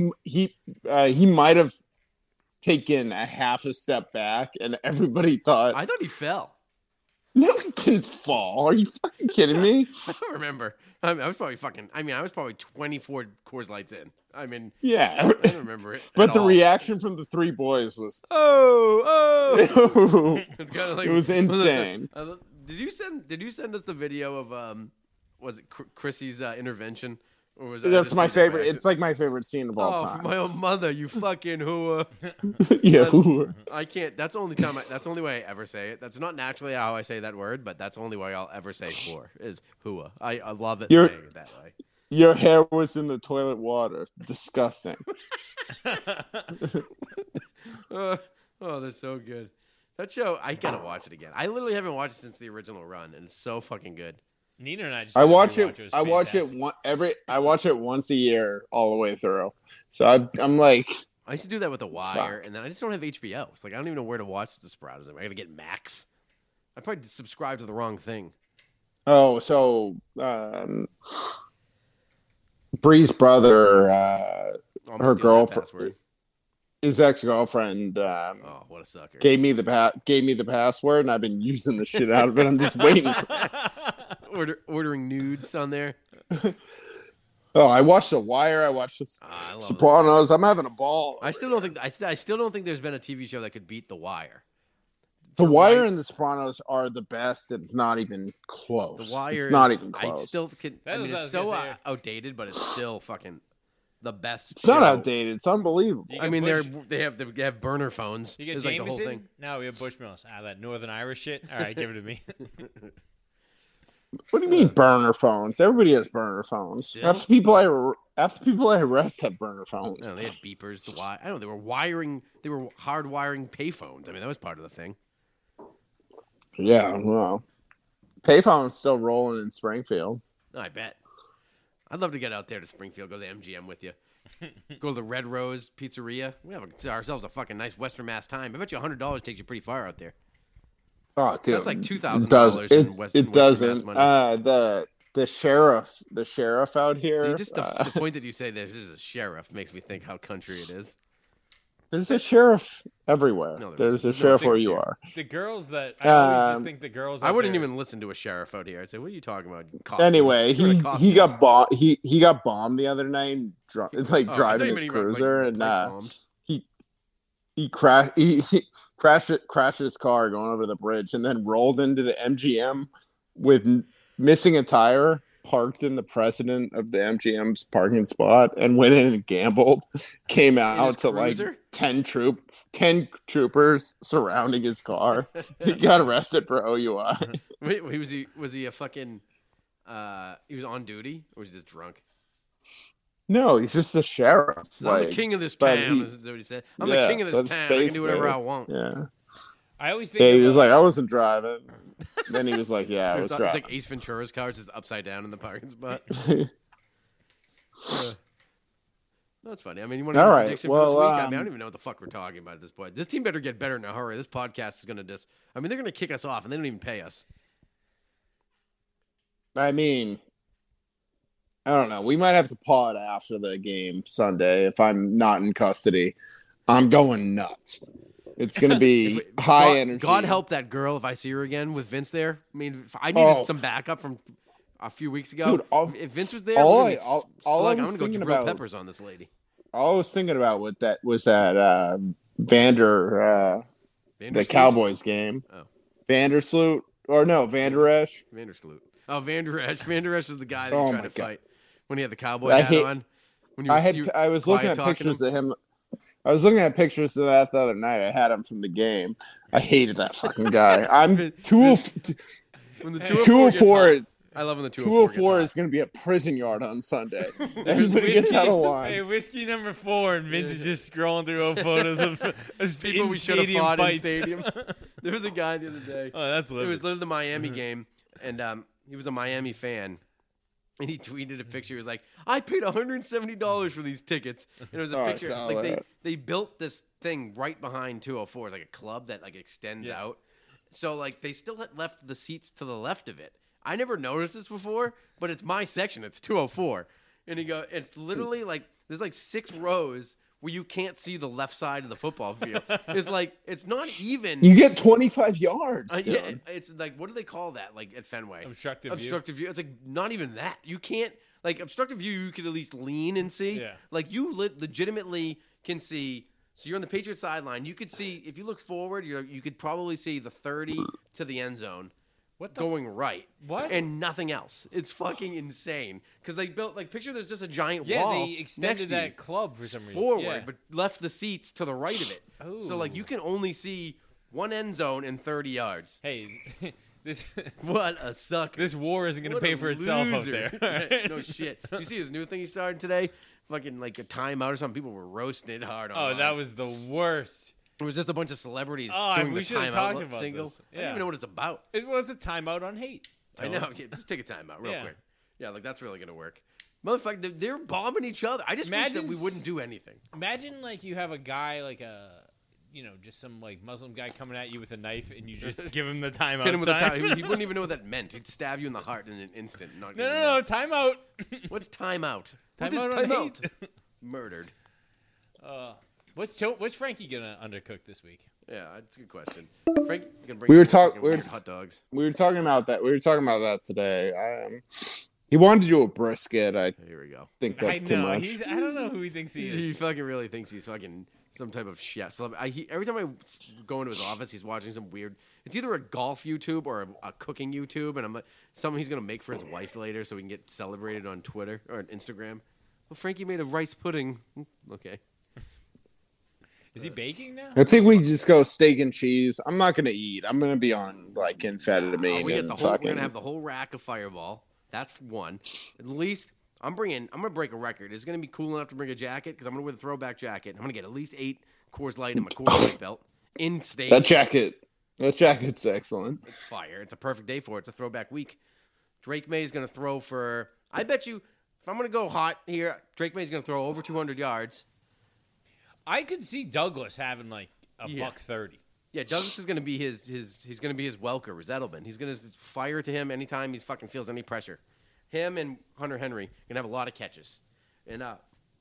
Speaker 6: have taken a half a step back, and everybody thought.
Speaker 3: I thought he fell.
Speaker 6: No, he didn't fall. Are you fucking kidding me?
Speaker 3: I don't remember. I was probably 24 Coors Lights in. I mean,
Speaker 6: yeah,
Speaker 3: I don't remember it.
Speaker 6: But the reaction from the three boys was,
Speaker 3: oh.
Speaker 6: It's kind of like, it was insane.
Speaker 3: Did you send us the video of was it Chrissy's intervention? Or was
Speaker 6: That's my favorite. It's like my favorite scene of all time.
Speaker 3: My own mother, you fucking hooah.
Speaker 6: Yeah, hooah.
Speaker 3: I can't. That's the only time. That's the only way I ever say it. That's not naturally how I say that word, but that's the only way I'll ever say "whore" is hooah. I love it saying it that way.
Speaker 6: Your hair was in the toilet water. Disgusting.
Speaker 3: Oh, that's so good. That show, I gotta watch it again. I literally haven't watched it since the original run, and it's so fucking good.
Speaker 4: Nina and I just
Speaker 6: I watch it once a year all the way through. So I'm like,
Speaker 3: I used to do that with The Wire, and then I just don't have HBO. It's like I don't even know where to watch The Sopranos. I gotta get Max. I probably subscribed to the wrong thing.
Speaker 6: Oh, so Bree's brother, her girlfriend, his ex-girlfriend,
Speaker 3: oh, what a sucker!
Speaker 6: gave me the password, and I've been using the shit out of it. I'm just waiting.
Speaker 3: Ordering nudes on there.
Speaker 6: Oh, I watched The Wire. I watched The Sopranos. I'm having a ball.
Speaker 3: I still don't think there's been a TV show that could beat The Wire.
Speaker 6: The Wire and The Sopranos are the best. It's not even close.
Speaker 3: The Wire,
Speaker 6: it's not even close.
Speaker 3: It's so outdated, but it's still fucking the best.
Speaker 6: It's not outdated. It's unbelievable.
Speaker 3: I mean, they have burner phones.
Speaker 4: You get Jameson. Like the whole thing. Now we have Bushmills. That Northern Irish shit. All right, give it to me.
Speaker 6: What do you mean burner phones? Everybody has burner phones. Half the people I arrest have burner phones.
Speaker 3: No, they had beepers. I don't know. They were hardwiring payphones. I mean, that was part of the thing.
Speaker 6: Yeah, well, payphone's still rolling in Springfield.
Speaker 3: I bet. I'd love to get out there to Springfield, go to the MGM with you. Go to the Red Rose Pizzeria. We have ourselves a fucking nice Western Mass time. I bet you $100 takes you pretty far out there.
Speaker 6: Oh, dude,
Speaker 3: that's like $2,000 in Western
Speaker 6: It doesn't.
Speaker 3: Mass money.
Speaker 6: The sheriff out here.
Speaker 3: See, just the point that you say there's a sheriff makes me think how country it is.
Speaker 6: There's a sheriff everywhere. No, there's a sheriff where you are.
Speaker 4: The girls that I always just think the girls.
Speaker 3: I wouldn't even listen to a sheriff out here. I'd say, "What are you talking about?"
Speaker 6: Anyway, he got bombed. He got bombed the other night. Driving his cruiser, and he crashed his car going over the bridge, and then rolled into the MGM with missing a tire. Parked in the president of the MGM's parking spot and went in and gambled. Came out to like 10 troopers surrounding his car. He got arrested for OUI.
Speaker 3: Wait, was he a fucking? He was on duty or was he just drunk?
Speaker 6: No, he's just a sheriff.
Speaker 3: I'm the king of this town. Is what he said. I'm the king of this town. I can do whatever I want.
Speaker 6: Yeah.
Speaker 4: I always think
Speaker 6: he was like, I wasn't driving. Then he was like, yeah, I was driving.
Speaker 3: It's like Ace Ventura's car, just upside down in the parking spot. That's funny. I mean, you want to do a prediction for this week? I don't even know what the fuck we're talking about at this point. This team better get better in a hurry. This podcast is going to they're going to kick us off, and they don't even pay us.
Speaker 6: I mean, I don't know. We might have to pod after the game Sunday if I'm not in custody. I'm going nuts. It's going to be high energy.
Speaker 3: God help that girl if I see her again with Vince there. I mean, I needed some backup from a few weeks ago.
Speaker 6: Dude,
Speaker 3: if Vince was there, I'm going to go grill peppers on this lady.
Speaker 6: All I was thinking about was that the Cowboys game.
Speaker 3: Oh.
Speaker 6: Vandersloot. Or no, Vander Esch.
Speaker 3: Vandersloot. Oh, Vander Esch. Vander Esch was the guy that tried to fight when he had the cowboy hat on.
Speaker 6: I was looking at pictures of him. I was looking at pictures of that the other night. I had him from the game. I hated that fucking guy. I'm 204.
Speaker 3: I love when the
Speaker 6: 204 is going to be a prison yard on Sunday. Everybody gets out of line.
Speaker 4: Hey, whiskey number 4, and Vince is just scrolling through old photos of
Speaker 3: people we should have fought in stadium. There was a guy the other day.
Speaker 4: Oh, that's living.
Speaker 3: It was literally the Miami game, and he was a Miami fan. And he tweeted a picture. He was like, I paid $170 for these tickets. And it was a picture. Like they built this thing right behind 204, like a club that like extends out. So like they still had left the seats to the left of it. I never noticed this before, but it's my section. It's 204. And it's literally like there's like 6 rows where you can't see the left side of the football field. It's not even.
Speaker 6: You get 25 yards.
Speaker 3: Yeah, it's like, what do they call that? Like at Fenway,
Speaker 4: obstructive view.
Speaker 3: It's like not even that. You can't Like obstructive view, you could at least lean and see.
Speaker 4: Yeah.
Speaker 3: Like you legitimately can see. So you're on the Patriots sideline. You could see if you look forward, you could probably see the 30 to the end zone. Going right.
Speaker 4: What?
Speaker 3: And nothing else. It's fucking insane. Because they built, like, picture there's just a giant wall.
Speaker 4: Yeah, they extended that club for some reason.
Speaker 3: Forward, but left the seats to the right of it.
Speaker 4: Oh.
Speaker 3: So, like, you can only see one end zone in 30 yards.
Speaker 4: Hey, this
Speaker 3: what a sucker.
Speaker 4: This war isn't going to pay for itself out there.
Speaker 3: No shit. Did you see his new thing he started today? Fucking, like, a timeout or something. People were roasting it hard on
Speaker 4: that was the worst.
Speaker 3: It was just a bunch of celebrities
Speaker 4: we
Speaker 3: doing the
Speaker 4: should have
Speaker 3: timeout
Speaker 4: talked about
Speaker 3: single.
Speaker 4: this. Yeah.
Speaker 3: I don't even know what it's about.
Speaker 4: It was a timeout on hate.
Speaker 3: I know. Yeah, just take a timeout real quick. Yeah, like that's really gonna work. Motherfucker, they're bombing each other. I just wish that we wouldn't do anything.
Speaker 4: Imagine like you have a guy like just some like Muslim guy coming at you with a knife, and you just give him the timeout.
Speaker 3: Hit him with a timeout. He wouldn't even know what that meant. He'd stab you in the heart in an instant.
Speaker 4: No, timeout.
Speaker 3: What's timeout?
Speaker 4: Timeout on hate.
Speaker 3: Murdered.
Speaker 4: What's Frankie gonna undercook this week?
Speaker 3: Yeah, that's a good question. Frank, gonna bring hot dogs.
Speaker 6: We were talking about that today. He wanted to do a brisket.
Speaker 3: Here we go.
Speaker 6: Think that's too much.
Speaker 4: I don't know who he thinks he is.
Speaker 3: He fucking really thinks he's fucking some type of chef. So every time I go into his office, he's watching some weird. It's either a golf YouTube or a cooking YouTube, and I'm like, something he's gonna make for his wife later, so we can get celebrated on Twitter or on Instagram. Well, Frankie made a rice pudding. Okay.
Speaker 4: Is he baking now?
Speaker 6: I think we just go steak and cheese. I'm not gonna eat. I'm gonna be on like amphetamine
Speaker 3: we're
Speaker 6: and fucking.
Speaker 3: We're gonna have the whole rack of Fireball. That's one. At least I'm gonna break a record. It's gonna be cool enough to bring a jacket because I'm gonna wear the throwback jacket. I'm gonna get at least 8 Coors Light in my Coors Light belt in state.
Speaker 6: That jacket's excellent.
Speaker 3: It's fire. It's a perfect day for it. It's a throwback week. Drake May is gonna throw for. I bet you, if I'm gonna go hot here, Drake May is gonna throw over 200 yards.
Speaker 4: I could see Douglas having like a $130.
Speaker 3: Yeah, Douglas is going to be he's going to be his Welker, his Edelman. He's going to fire to him anytime he fucking feels any pressure. Him and Hunter Henry going to have a lot of catches. And, I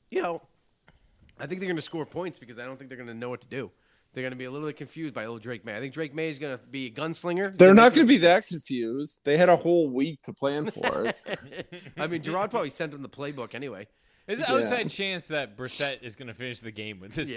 Speaker 3: think they're going to score points because I don't think they're going to know what to do. They're going to be a little bit confused by old Drake May. I think Drake May is going to be a gunslinger.
Speaker 6: They're not going to be that confused. They had a whole week to plan for it.
Speaker 3: I mean, Gerard probably sent him the playbook anyway.
Speaker 4: There's an outside chance that Brissett is going to finish the game with this.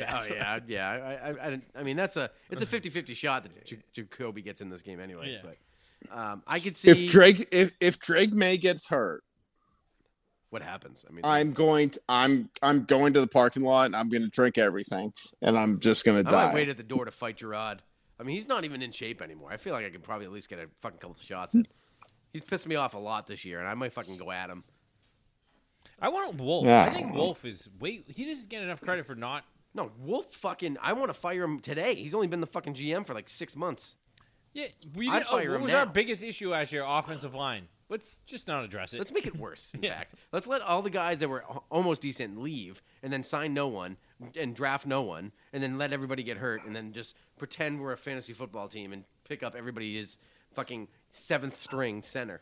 Speaker 3: I mean, it's a 50-50 shot that Jacoby gets in this game anyway.
Speaker 4: Yeah.
Speaker 3: But I could see
Speaker 6: if Drake May gets hurt,
Speaker 3: what happens. I mean,
Speaker 6: I'm going to the parking lot and I'm going to drink everything and I'm just going to die.
Speaker 3: I might wait at the door to fight Gerard. I mean, he's not even in shape anymore. I feel like I could probably at least get a fucking couple shots in. He's pissed me off a lot this year, and I might fucking go at him.
Speaker 4: I want Wolf. I think Wolf is he doesn't get enough credit for not.
Speaker 3: No, Wolf fucking. I want to fire him today. He's only been the fucking GM for like 6 months.
Speaker 4: Yeah,
Speaker 3: what
Speaker 4: was our biggest issue last year? Offensive line. Let's just not address it.
Speaker 3: Let's make it worse. In fact, let's let all the guys that were almost decent leave, and then sign no one, and draft no one, and then let everybody get hurt, and then just pretend we're a fantasy football team and pick up everybody's fucking 7th string center.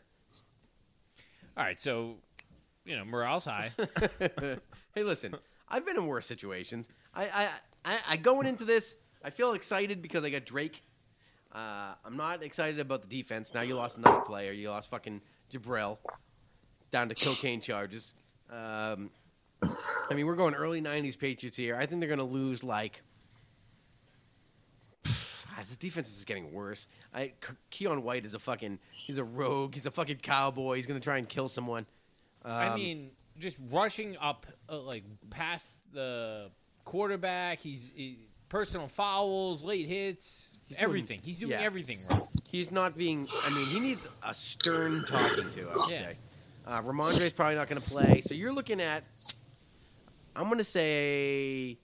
Speaker 4: All right, so. Morale's high.
Speaker 3: Hey, listen, I've been in worse situations. I going into this, I feel excited because I got Drake. I'm not excited about the defense. Now you lost another player. You lost fucking Jabril down to cocaine charges. I mean, we're going early 90s Patriots here. I think they're going to lose like... The defense is getting worse. Keon White is he's a rogue. He's a fucking cowboy. He's going to try and kill someone.
Speaker 4: I mean, just rushing up, past the quarterback. He's personal fouls, late hits, everything. He's doing everything wrong.
Speaker 3: He's not being. I mean, he needs a stern talking to. I would say. Ramondre's probably not going to play. So you're looking at. I'm going to say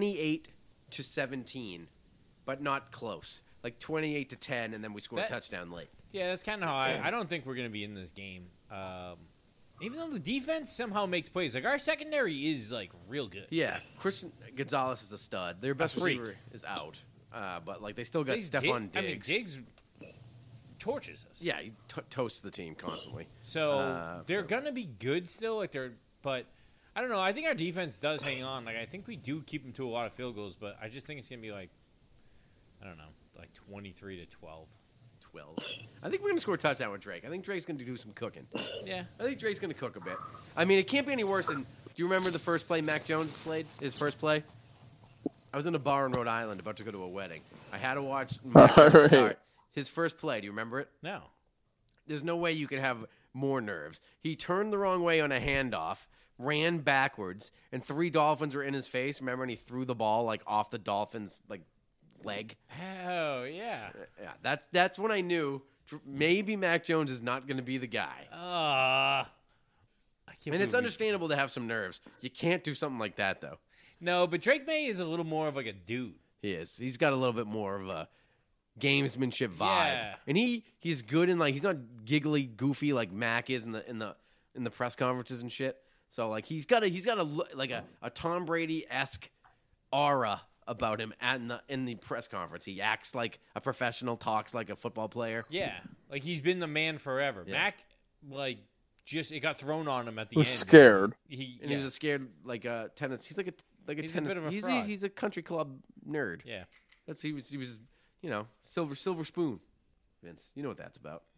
Speaker 3: 28-17, but not close. Like 28-10, and then we score a touchdown late.
Speaker 4: Yeah, that's kind of how I don't think we're going to be in this game. Even though the defense somehow makes plays. Like, our secondary is, real good.
Speaker 3: Yeah. Christian Gonzalez is a stud. Their best receiver is out. But, they still got Stephon Diggs.
Speaker 4: I mean, Diggs torches us.
Speaker 3: Yeah, he toasts the team constantly.
Speaker 4: So, they're going to be good still. But, I don't know. I think our defense does hang on. I think we do keep them to a lot of field goals. But I just think it's going to be, 23-12.
Speaker 3: 12. I think we're going to score a touchdown with Drake. I think Drake's going to do some cooking.
Speaker 4: Yeah.
Speaker 3: I think Drake's going to cook a bit. I mean, it can't be any worse than, do you remember the first play Mac Jones played? His first play? I was in a bar in Rhode Island about to go to a wedding. I had to watch Mac Jones start. His first play, do you remember it?
Speaker 4: No.
Speaker 3: There's no way you could have more nerves. He turned the wrong way on a handoff, ran backwards, and 3 Dolphins were in his face. Remember when he threw the ball like off the Dolphins' like leg?
Speaker 4: Oh, yeah.
Speaker 3: Yeah, that's when I knew maybe Mac Jones is not going to be the guy. And it's understandable to have some nerves. You can't do something like that, though.
Speaker 4: No, but Drake May is a little more of like a dude.
Speaker 3: He is. He's got a little bit more of a gamesmanship vibe.
Speaker 4: Yeah.
Speaker 3: And he's good in, like, he's not giggly, goofy like Mac is in the press conferences and shit. So like he's got a Tom Brady-esque aura about him in the press conference. He acts like a professional, talks like a football player.
Speaker 4: Yeah, like he's been the man forever.
Speaker 3: Yeah.
Speaker 4: Mac, like, just it got thrown on him at the
Speaker 6: Was
Speaker 4: end.
Speaker 6: scared.
Speaker 3: He was a scared like a tennis. He's like a
Speaker 4: He's
Speaker 3: tennis.
Speaker 4: a bit of a
Speaker 3: he's
Speaker 4: fraud.
Speaker 3: he's a country club nerd.
Speaker 4: Yeah.
Speaker 3: He was silver spoon. Vince, you know what that's about.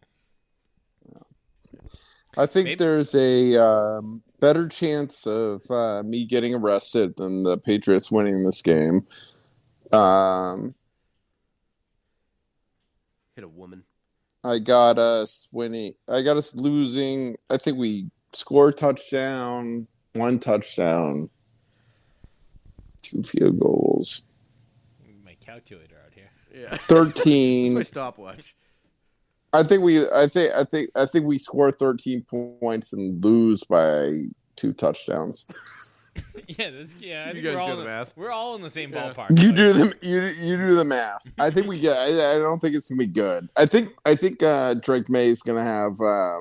Speaker 6: I think there's a better chance of me getting arrested than the Patriots winning this game.
Speaker 3: Hit a woman.
Speaker 6: I got us winning. I got us losing. I think we score a touchdown, 1 touchdown, 2 field goals.
Speaker 4: My calculator out here.
Speaker 3: Yeah.
Speaker 6: 13.
Speaker 3: My stopwatch.
Speaker 6: I think we score 13 points and lose by 2 touchdowns.
Speaker 4: I think
Speaker 3: You guys
Speaker 4: we're all
Speaker 3: do
Speaker 4: in
Speaker 3: the math.
Speaker 4: We're all in the same ballpark.
Speaker 6: You do the math. I think we get. I don't think it's gonna be good. I think Drake May is gonna have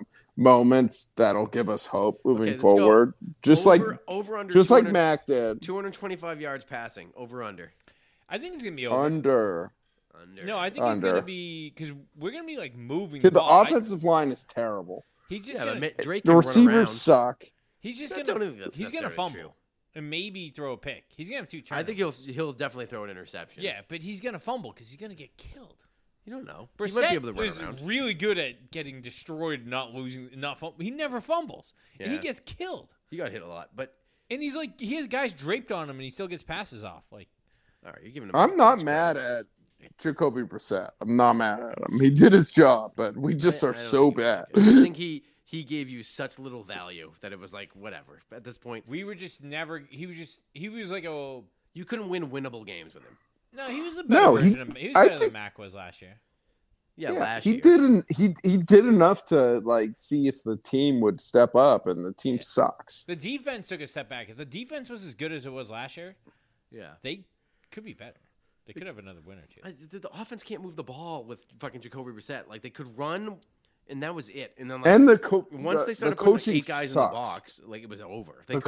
Speaker 6: moments that'll give us hope moving forward. Just
Speaker 3: over under.
Speaker 6: Just like Mac did.
Speaker 3: 225 yards passing. Over under.
Speaker 4: I think it's gonna be over.
Speaker 6: Under.
Speaker 4: No, I think it's gonna be because we're gonna be like moving.
Speaker 6: The offensive line is terrible.
Speaker 4: He's just
Speaker 3: Drake.
Speaker 6: The receivers suck.
Speaker 4: He's just gonna fumble.
Speaker 3: True.
Speaker 4: And maybe throw a pick. He's gonna have 2 turnovers.
Speaker 3: I think he'll definitely throw an interception.
Speaker 4: Yeah, but he's gonna fumble because he's gonna get killed.
Speaker 3: You don't know.
Speaker 4: Brissett
Speaker 3: he might be able to run
Speaker 4: is
Speaker 3: around.
Speaker 4: really good at getting destroyed, not losing, not fumble. He never fumbles, and he gets killed.
Speaker 3: He got hit a lot,
Speaker 4: and he's like he has guys draped on him, and he still gets passes off. Like,
Speaker 3: all right, you're giving him.
Speaker 6: I'm not mad at Jacoby Brissett. I'm not mad at him. He did his job, but we just are so bad.
Speaker 3: I think he gave you such little value that it was like whatever. At this point,
Speaker 4: we were just never. He was like a.
Speaker 3: You couldn't win winnable games with him.
Speaker 4: No, he was a better version of. He was better than Mac was last year.
Speaker 3: Yeah, last
Speaker 6: he
Speaker 3: year.
Speaker 6: didn't. He did enough to like see if the team would step up, and the team sucks.
Speaker 4: The defense took a step back. If the defense was as good as it was last year, they could be better. They could have another win or 2.
Speaker 3: The offense can't move the ball with fucking Jacoby Brissett. Like they could run, and that was it. And then
Speaker 6: and
Speaker 3: once they started putting like 8 guys in the box, like it was over.
Speaker 6: The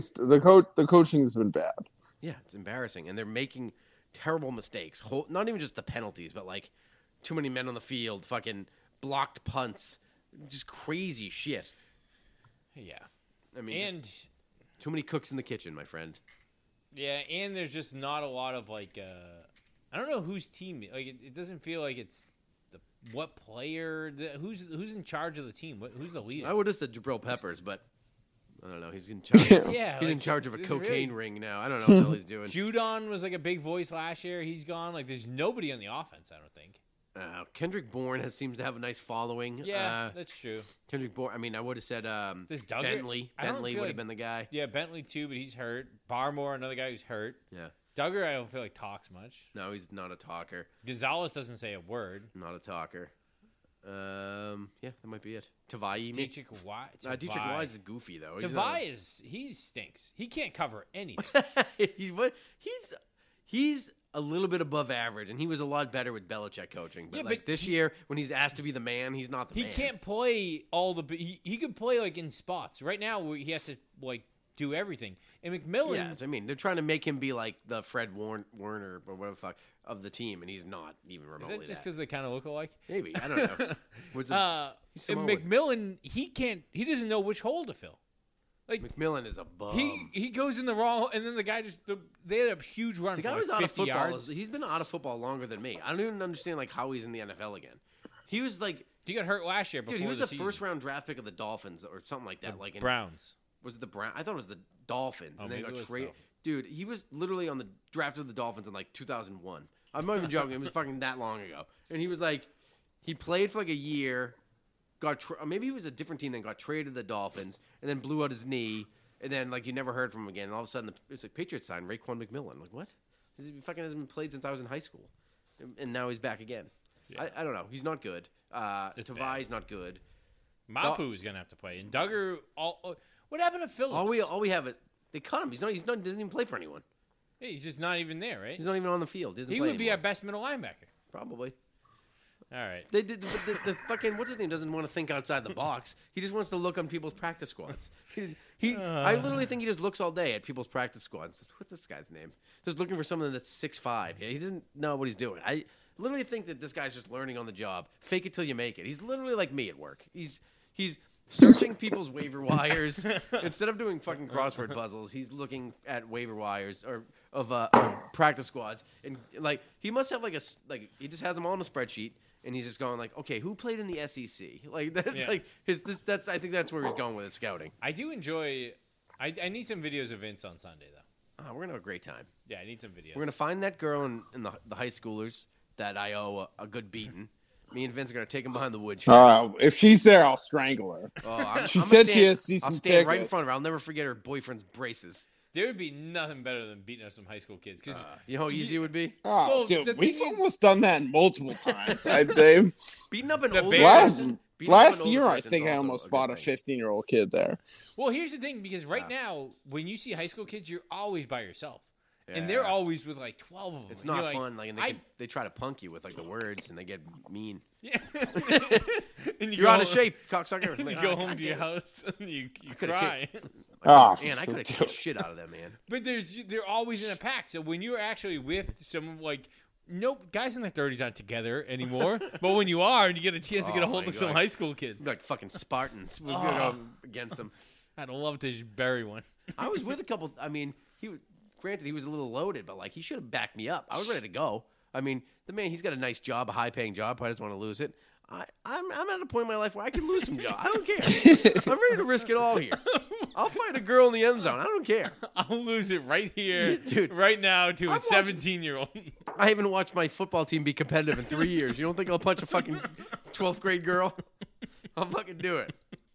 Speaker 6: coaching's been bad.
Speaker 3: Yeah, it's embarrassing, and they're making terrible mistakes. Not even just the penalties, but like too many men on the field, fucking blocked punts, just crazy shit.
Speaker 4: Yeah,
Speaker 3: I mean, too many cooks in the kitchen, my friend.
Speaker 4: Yeah, and there's just not a lot of like. I don't know whose team. Like it doesn't feel like it's what player. Who's in charge of the team? Who's the leader?
Speaker 3: I would have said Jabril Peppers, but I don't know. He's in charge.
Speaker 4: He's
Speaker 3: in charge of a cocaine ring now. I don't know what the hell he's doing.
Speaker 4: Judon was like a big voice last year. He's gone. Like there's nobody on the offense. I don't think.
Speaker 3: Kendrick Bourne seems to have a nice following.
Speaker 4: Yeah, that's true.
Speaker 3: Kendrick Bourne. I mean, I would have said Bentley. Bentley would have been the guy.
Speaker 4: Yeah, Bentley too, but he's hurt. Barmore, another guy who's hurt.
Speaker 3: Yeah.
Speaker 4: Duggar, I don't feel like talks much.
Speaker 3: No, he's not a talker.
Speaker 4: Gonzalez doesn't say a word.
Speaker 3: Not a talker. Yeah, that might be it. Tavai.
Speaker 4: Dietrich Wise.
Speaker 3: Dietrich Wise is goofy though.
Speaker 4: Tavai he stinks. He can't cover anything.
Speaker 3: He's a little bit above average, and he was a lot better with Belichick coaching. But, but this year, when he's asked to be the man, he's not the man.
Speaker 4: He can't play all the. He could play like in spots. Right now, he has to like do everything. And McMillan.
Speaker 3: Yeah, I mean, they're trying to make him be like the Fred Warner or whatever the fuck of the team, and he's not even remotely.
Speaker 4: Is that just because they kind of look alike?
Speaker 3: Maybe, I don't know.
Speaker 4: And McMillan, he doesn't know which hole to fill. Like
Speaker 3: McMillan is a bum.
Speaker 4: He goes in the wrong, and then the guy they had a huge run.
Speaker 3: The guy
Speaker 4: for
Speaker 3: was
Speaker 4: like
Speaker 3: out
Speaker 4: 50
Speaker 3: of football.
Speaker 4: yards.
Speaker 3: He's been out of football longer than me. I don't even understand like how he's in the NFL again. He was like
Speaker 4: he got hurt last year. Before
Speaker 3: dude, he was
Speaker 4: the
Speaker 3: a first-round draft pick of the Dolphins or something like that. Like
Speaker 4: Browns.
Speaker 3: Was it the Browns? I thought it was the Dolphins,
Speaker 4: Oh,
Speaker 3: and then he got
Speaker 4: maybe it was
Speaker 3: traded.
Speaker 4: Dolphins.
Speaker 3: Dude, he was literally on the draft of the Dolphins in like 2001. I'm not even joking. It was fucking that long ago. And he was like, he played for like a year, maybe he was a different team, then got traded to the Dolphins, and then blew out his knee, and then like you never heard from him again. And all of a sudden, it's like Patriots signed Raekwon McMillan. Like what? He fucking hasn't been played since I was in high school, and now he's back again. Yeah. I don't know. He's not good. Tavai's not good.
Speaker 4: Mapu's gonna have to play, and Duggar. What happened to Phillips?
Speaker 3: All we have it. They cut him. He doesn't even play for anyone.
Speaker 4: Yeah, he's just not even there, right?
Speaker 3: He's not even on the field.
Speaker 4: He would be our best middle linebacker.
Speaker 3: Probably.
Speaker 4: All right.
Speaker 3: They did the fucking what's his name doesn't want to think outside the box. He just wants to look on people's practice squads. I literally think he just looks all day at people's practice squads. What's this guy's name? Just looking for someone that's 6'5". Yeah, he doesn't know what he's doing. I literally think that this guy's just learning on the job. Fake it till you make it. He's literally like me at work. He's searching people's waiver wires instead of doing fucking crossword puzzles. He's looking at waiver wires or of practice squads, and like he must have he just has them all on a spreadsheet, and he's just going like, okay, who played in the SEC? Like that's like that's I think that's where he's going with his scouting.
Speaker 4: I do enjoy. I need some videos of Vince on Sunday though.
Speaker 3: We're gonna have a great time.
Speaker 4: Yeah, I need some videos.
Speaker 3: We're gonna find that girl in the high schoolers that I owe a good beating. Me and Vince are gonna take him behind the woodshed.
Speaker 6: If she's there, I'll strangle her. She said she has season tickets.
Speaker 3: I'll stand right in front of her. I'll never forget her boyfriend's braces.
Speaker 4: There would be nothing better than beating up some high school kids. Cause
Speaker 3: you know how easy it would be?
Speaker 6: Oh, dude, we've almost done that multiple times. Dave.
Speaker 3: Beating up an older
Speaker 6: Last year, I think I almost fought a 15-year-old kid there.
Speaker 4: Well, here's the thing, because right now, when you see high school kids, you're always by yourself. Yeah. And they're always with like 12 of them.
Speaker 3: It's not fun. Like, and they try to punk you with like the words, and they get mean.
Speaker 4: Yeah.
Speaker 3: And you're out of shape, cocksucker.
Speaker 4: And you go home to your house and you cry.
Speaker 3: Man, I could have kicked shit out of that man.
Speaker 4: But they're always in a pack. So when you're actually with someone like, guys in their 30s aren't together anymore. But when you are, and you get a chance to get a hold of some high school kids,
Speaker 3: like fucking Spartans, we're gonna go against them.
Speaker 4: I'd love to just bury one.
Speaker 3: I was with a couple. I mean, granted, he was a little loaded, but like he should have backed me up. I was ready to go. I mean, the man, he's got a nice job, a high-paying job. Probably doesn't want to lose it. I'm at a point in my life where I can lose some job. I don't care. I'm ready to risk it all here. I'll fight a girl in the end zone. I don't care.
Speaker 4: I'll lose it right here, dude, right now to a 17-year-old.
Speaker 3: I haven't watched my football team be competitive in 3 years. You don't think I'll punch a fucking 12th grade girl? I'll fucking do it.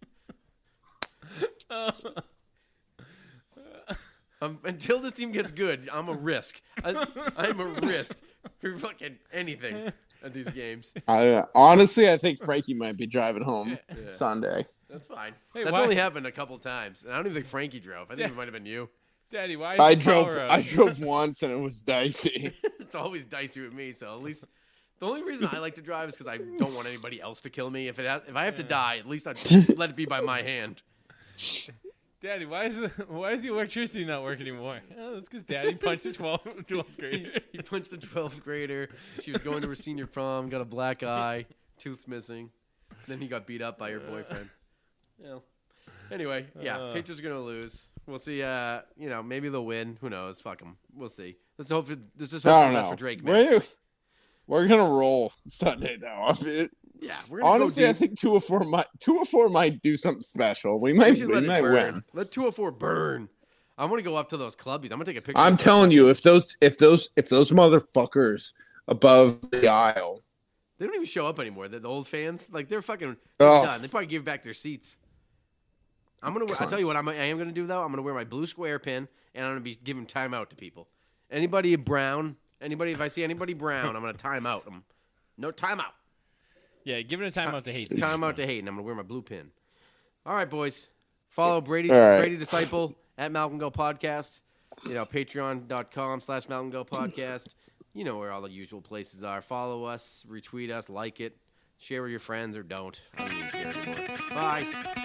Speaker 3: Until this team gets good, I'm a risk. I'm a risk for fucking anything at these games.
Speaker 6: Honestly, I think Frankie might be driving home Sunday.
Speaker 3: That's fine. Hey, that's only happened a couple times, and I don't even think Frankie drove. I think it might have been you.
Speaker 4: Daddy, why?
Speaker 6: I drove once, and it was dicey.
Speaker 3: It's always dicey with me. So at least the only reason I like to drive is because I don't want anybody else to kill me. If I have to die, at least I let it be by my hand.
Speaker 4: Daddy, why is the electricity not working anymore? Oh, that's because Daddy punched a 12th grader.
Speaker 3: He punched a 12th grader. She was going to her senior prom, got a black eye, tooth's missing. Then he got beat up by her boyfriend. Well, anyway, Patriots are going to lose. We'll see. Maybe they'll win. Who knows? Fuck them. We'll see. Let's hope for Drake.
Speaker 6: We're going to roll Sunday, though.
Speaker 3: Yeah,
Speaker 6: honestly, I think 204 might do something special. We might win.
Speaker 3: Let 204 burn. I'm gonna go up to those clubbies. I'm gonna take a picture.
Speaker 6: I'm telling you, if those motherfuckers above the aisle,
Speaker 3: they don't even show up anymore. The old fans, like they're fucking done. They probably give back their seats. I tell you what, I am gonna do though. I'm gonna wear my blue square pin, and I'm gonna be giving timeout to people. Anybody brown? If I see anybody brown, I'm gonna time out them. No timeout.
Speaker 4: Yeah, give it a timeout to hate.
Speaker 3: Timeout to hate, and I'm going to wear my blue pin. All right, boys. Follow Brady Disciple at Malcolm Go Podcast. Patreon.com/Malcolm Go Podcast. You know where all the usual places are. Follow us, retweet us, like it, share with your friends, or don't. I don't even care anymore. Bye.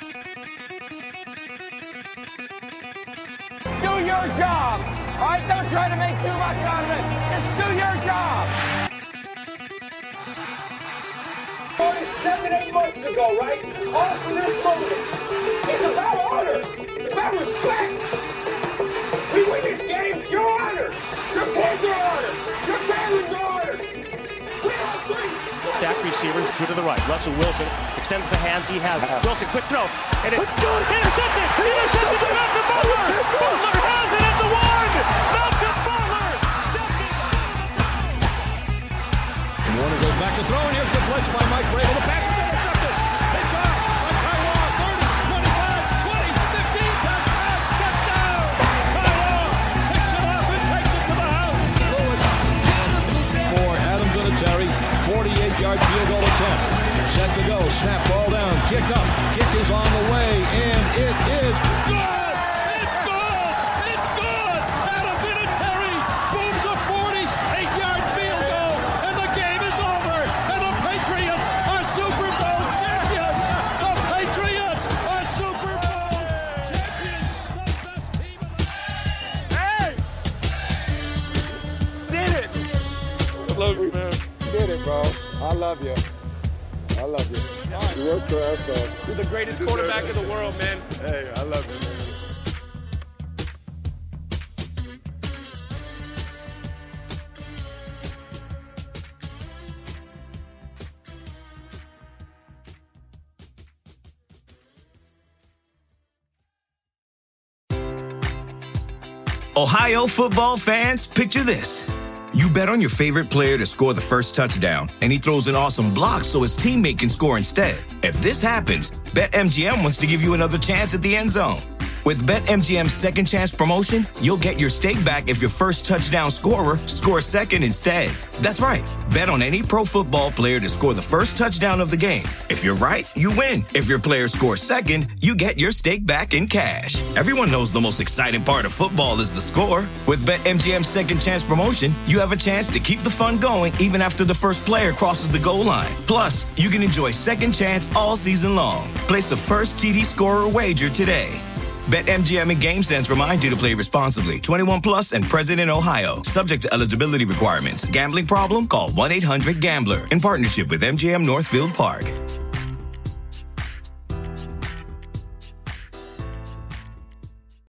Speaker 7: Do your job. All right, don't try to make too much out of it. Just do your job. 7-8 months ago, right? All for this moment. It's about honor. It's about respect. We win this game, you're honored. Your kids are honored. Your families are honored. 3 on 3.
Speaker 8: stacked receivers, two to the right. Russell Wilson extends the hands he has. Wilson, quick throw. And it's intercepted! Intercepted to Malcolm Butler! Butler has it at the one! Malcolm Butler stepping
Speaker 9: and Warner goes back to throw, and here's the blitz by Mike Vrabel. The pass is intercepted. They got on Kyle 30, 25, 20, 15, touchdown! Kyle picks it up and takes it to the house. For Adam Vinatieri, 48-yard field goal attempt. Set to go, snap, ball down, kick up. Kick is on the way, and it is good! It's good! It's good! Adam Vinatieri booms a 48-yard field goal, and the game is over! And the Patriots are Super Bowl champions! The Patriots are Super Bowl champions! The best team in the... Hey!
Speaker 2: Did it!
Speaker 9: I love you, man.
Speaker 2: Did it, bro. I love you. I love you. You worked your ass off.
Speaker 9: You're the greatest quarterback in the world, man.
Speaker 2: Hey, I love you, man.
Speaker 1: Ohio football fans, picture this. You bet on your favorite player to score the first touchdown, and he throws an awesome block so his teammate can score instead. If this happens, BetMGM wants to give you another chance at the end zone. With BetMGM's second chance promotion, you'll get your stake back if your first touchdown scorer scores second instead. That's right. Bet on any pro football player to score the first touchdown of the game. If you're right, you win. If your player scores second, you get your stake back in cash. Everyone knows the most exciting part of football is the score. With BetMGM's second chance promotion, you have a chance to keep the fun going even after the first player crosses the goal line. Plus, you can enjoy second chance all season long. Place a first TD scorer wager today. BetMGM and GameSense remind you to play responsibly. 21 plus and present in Ohio. Subject to eligibility requirements. Gambling problem? Call 1-800-GAMBLER. In partnership with MGM Northfield Park.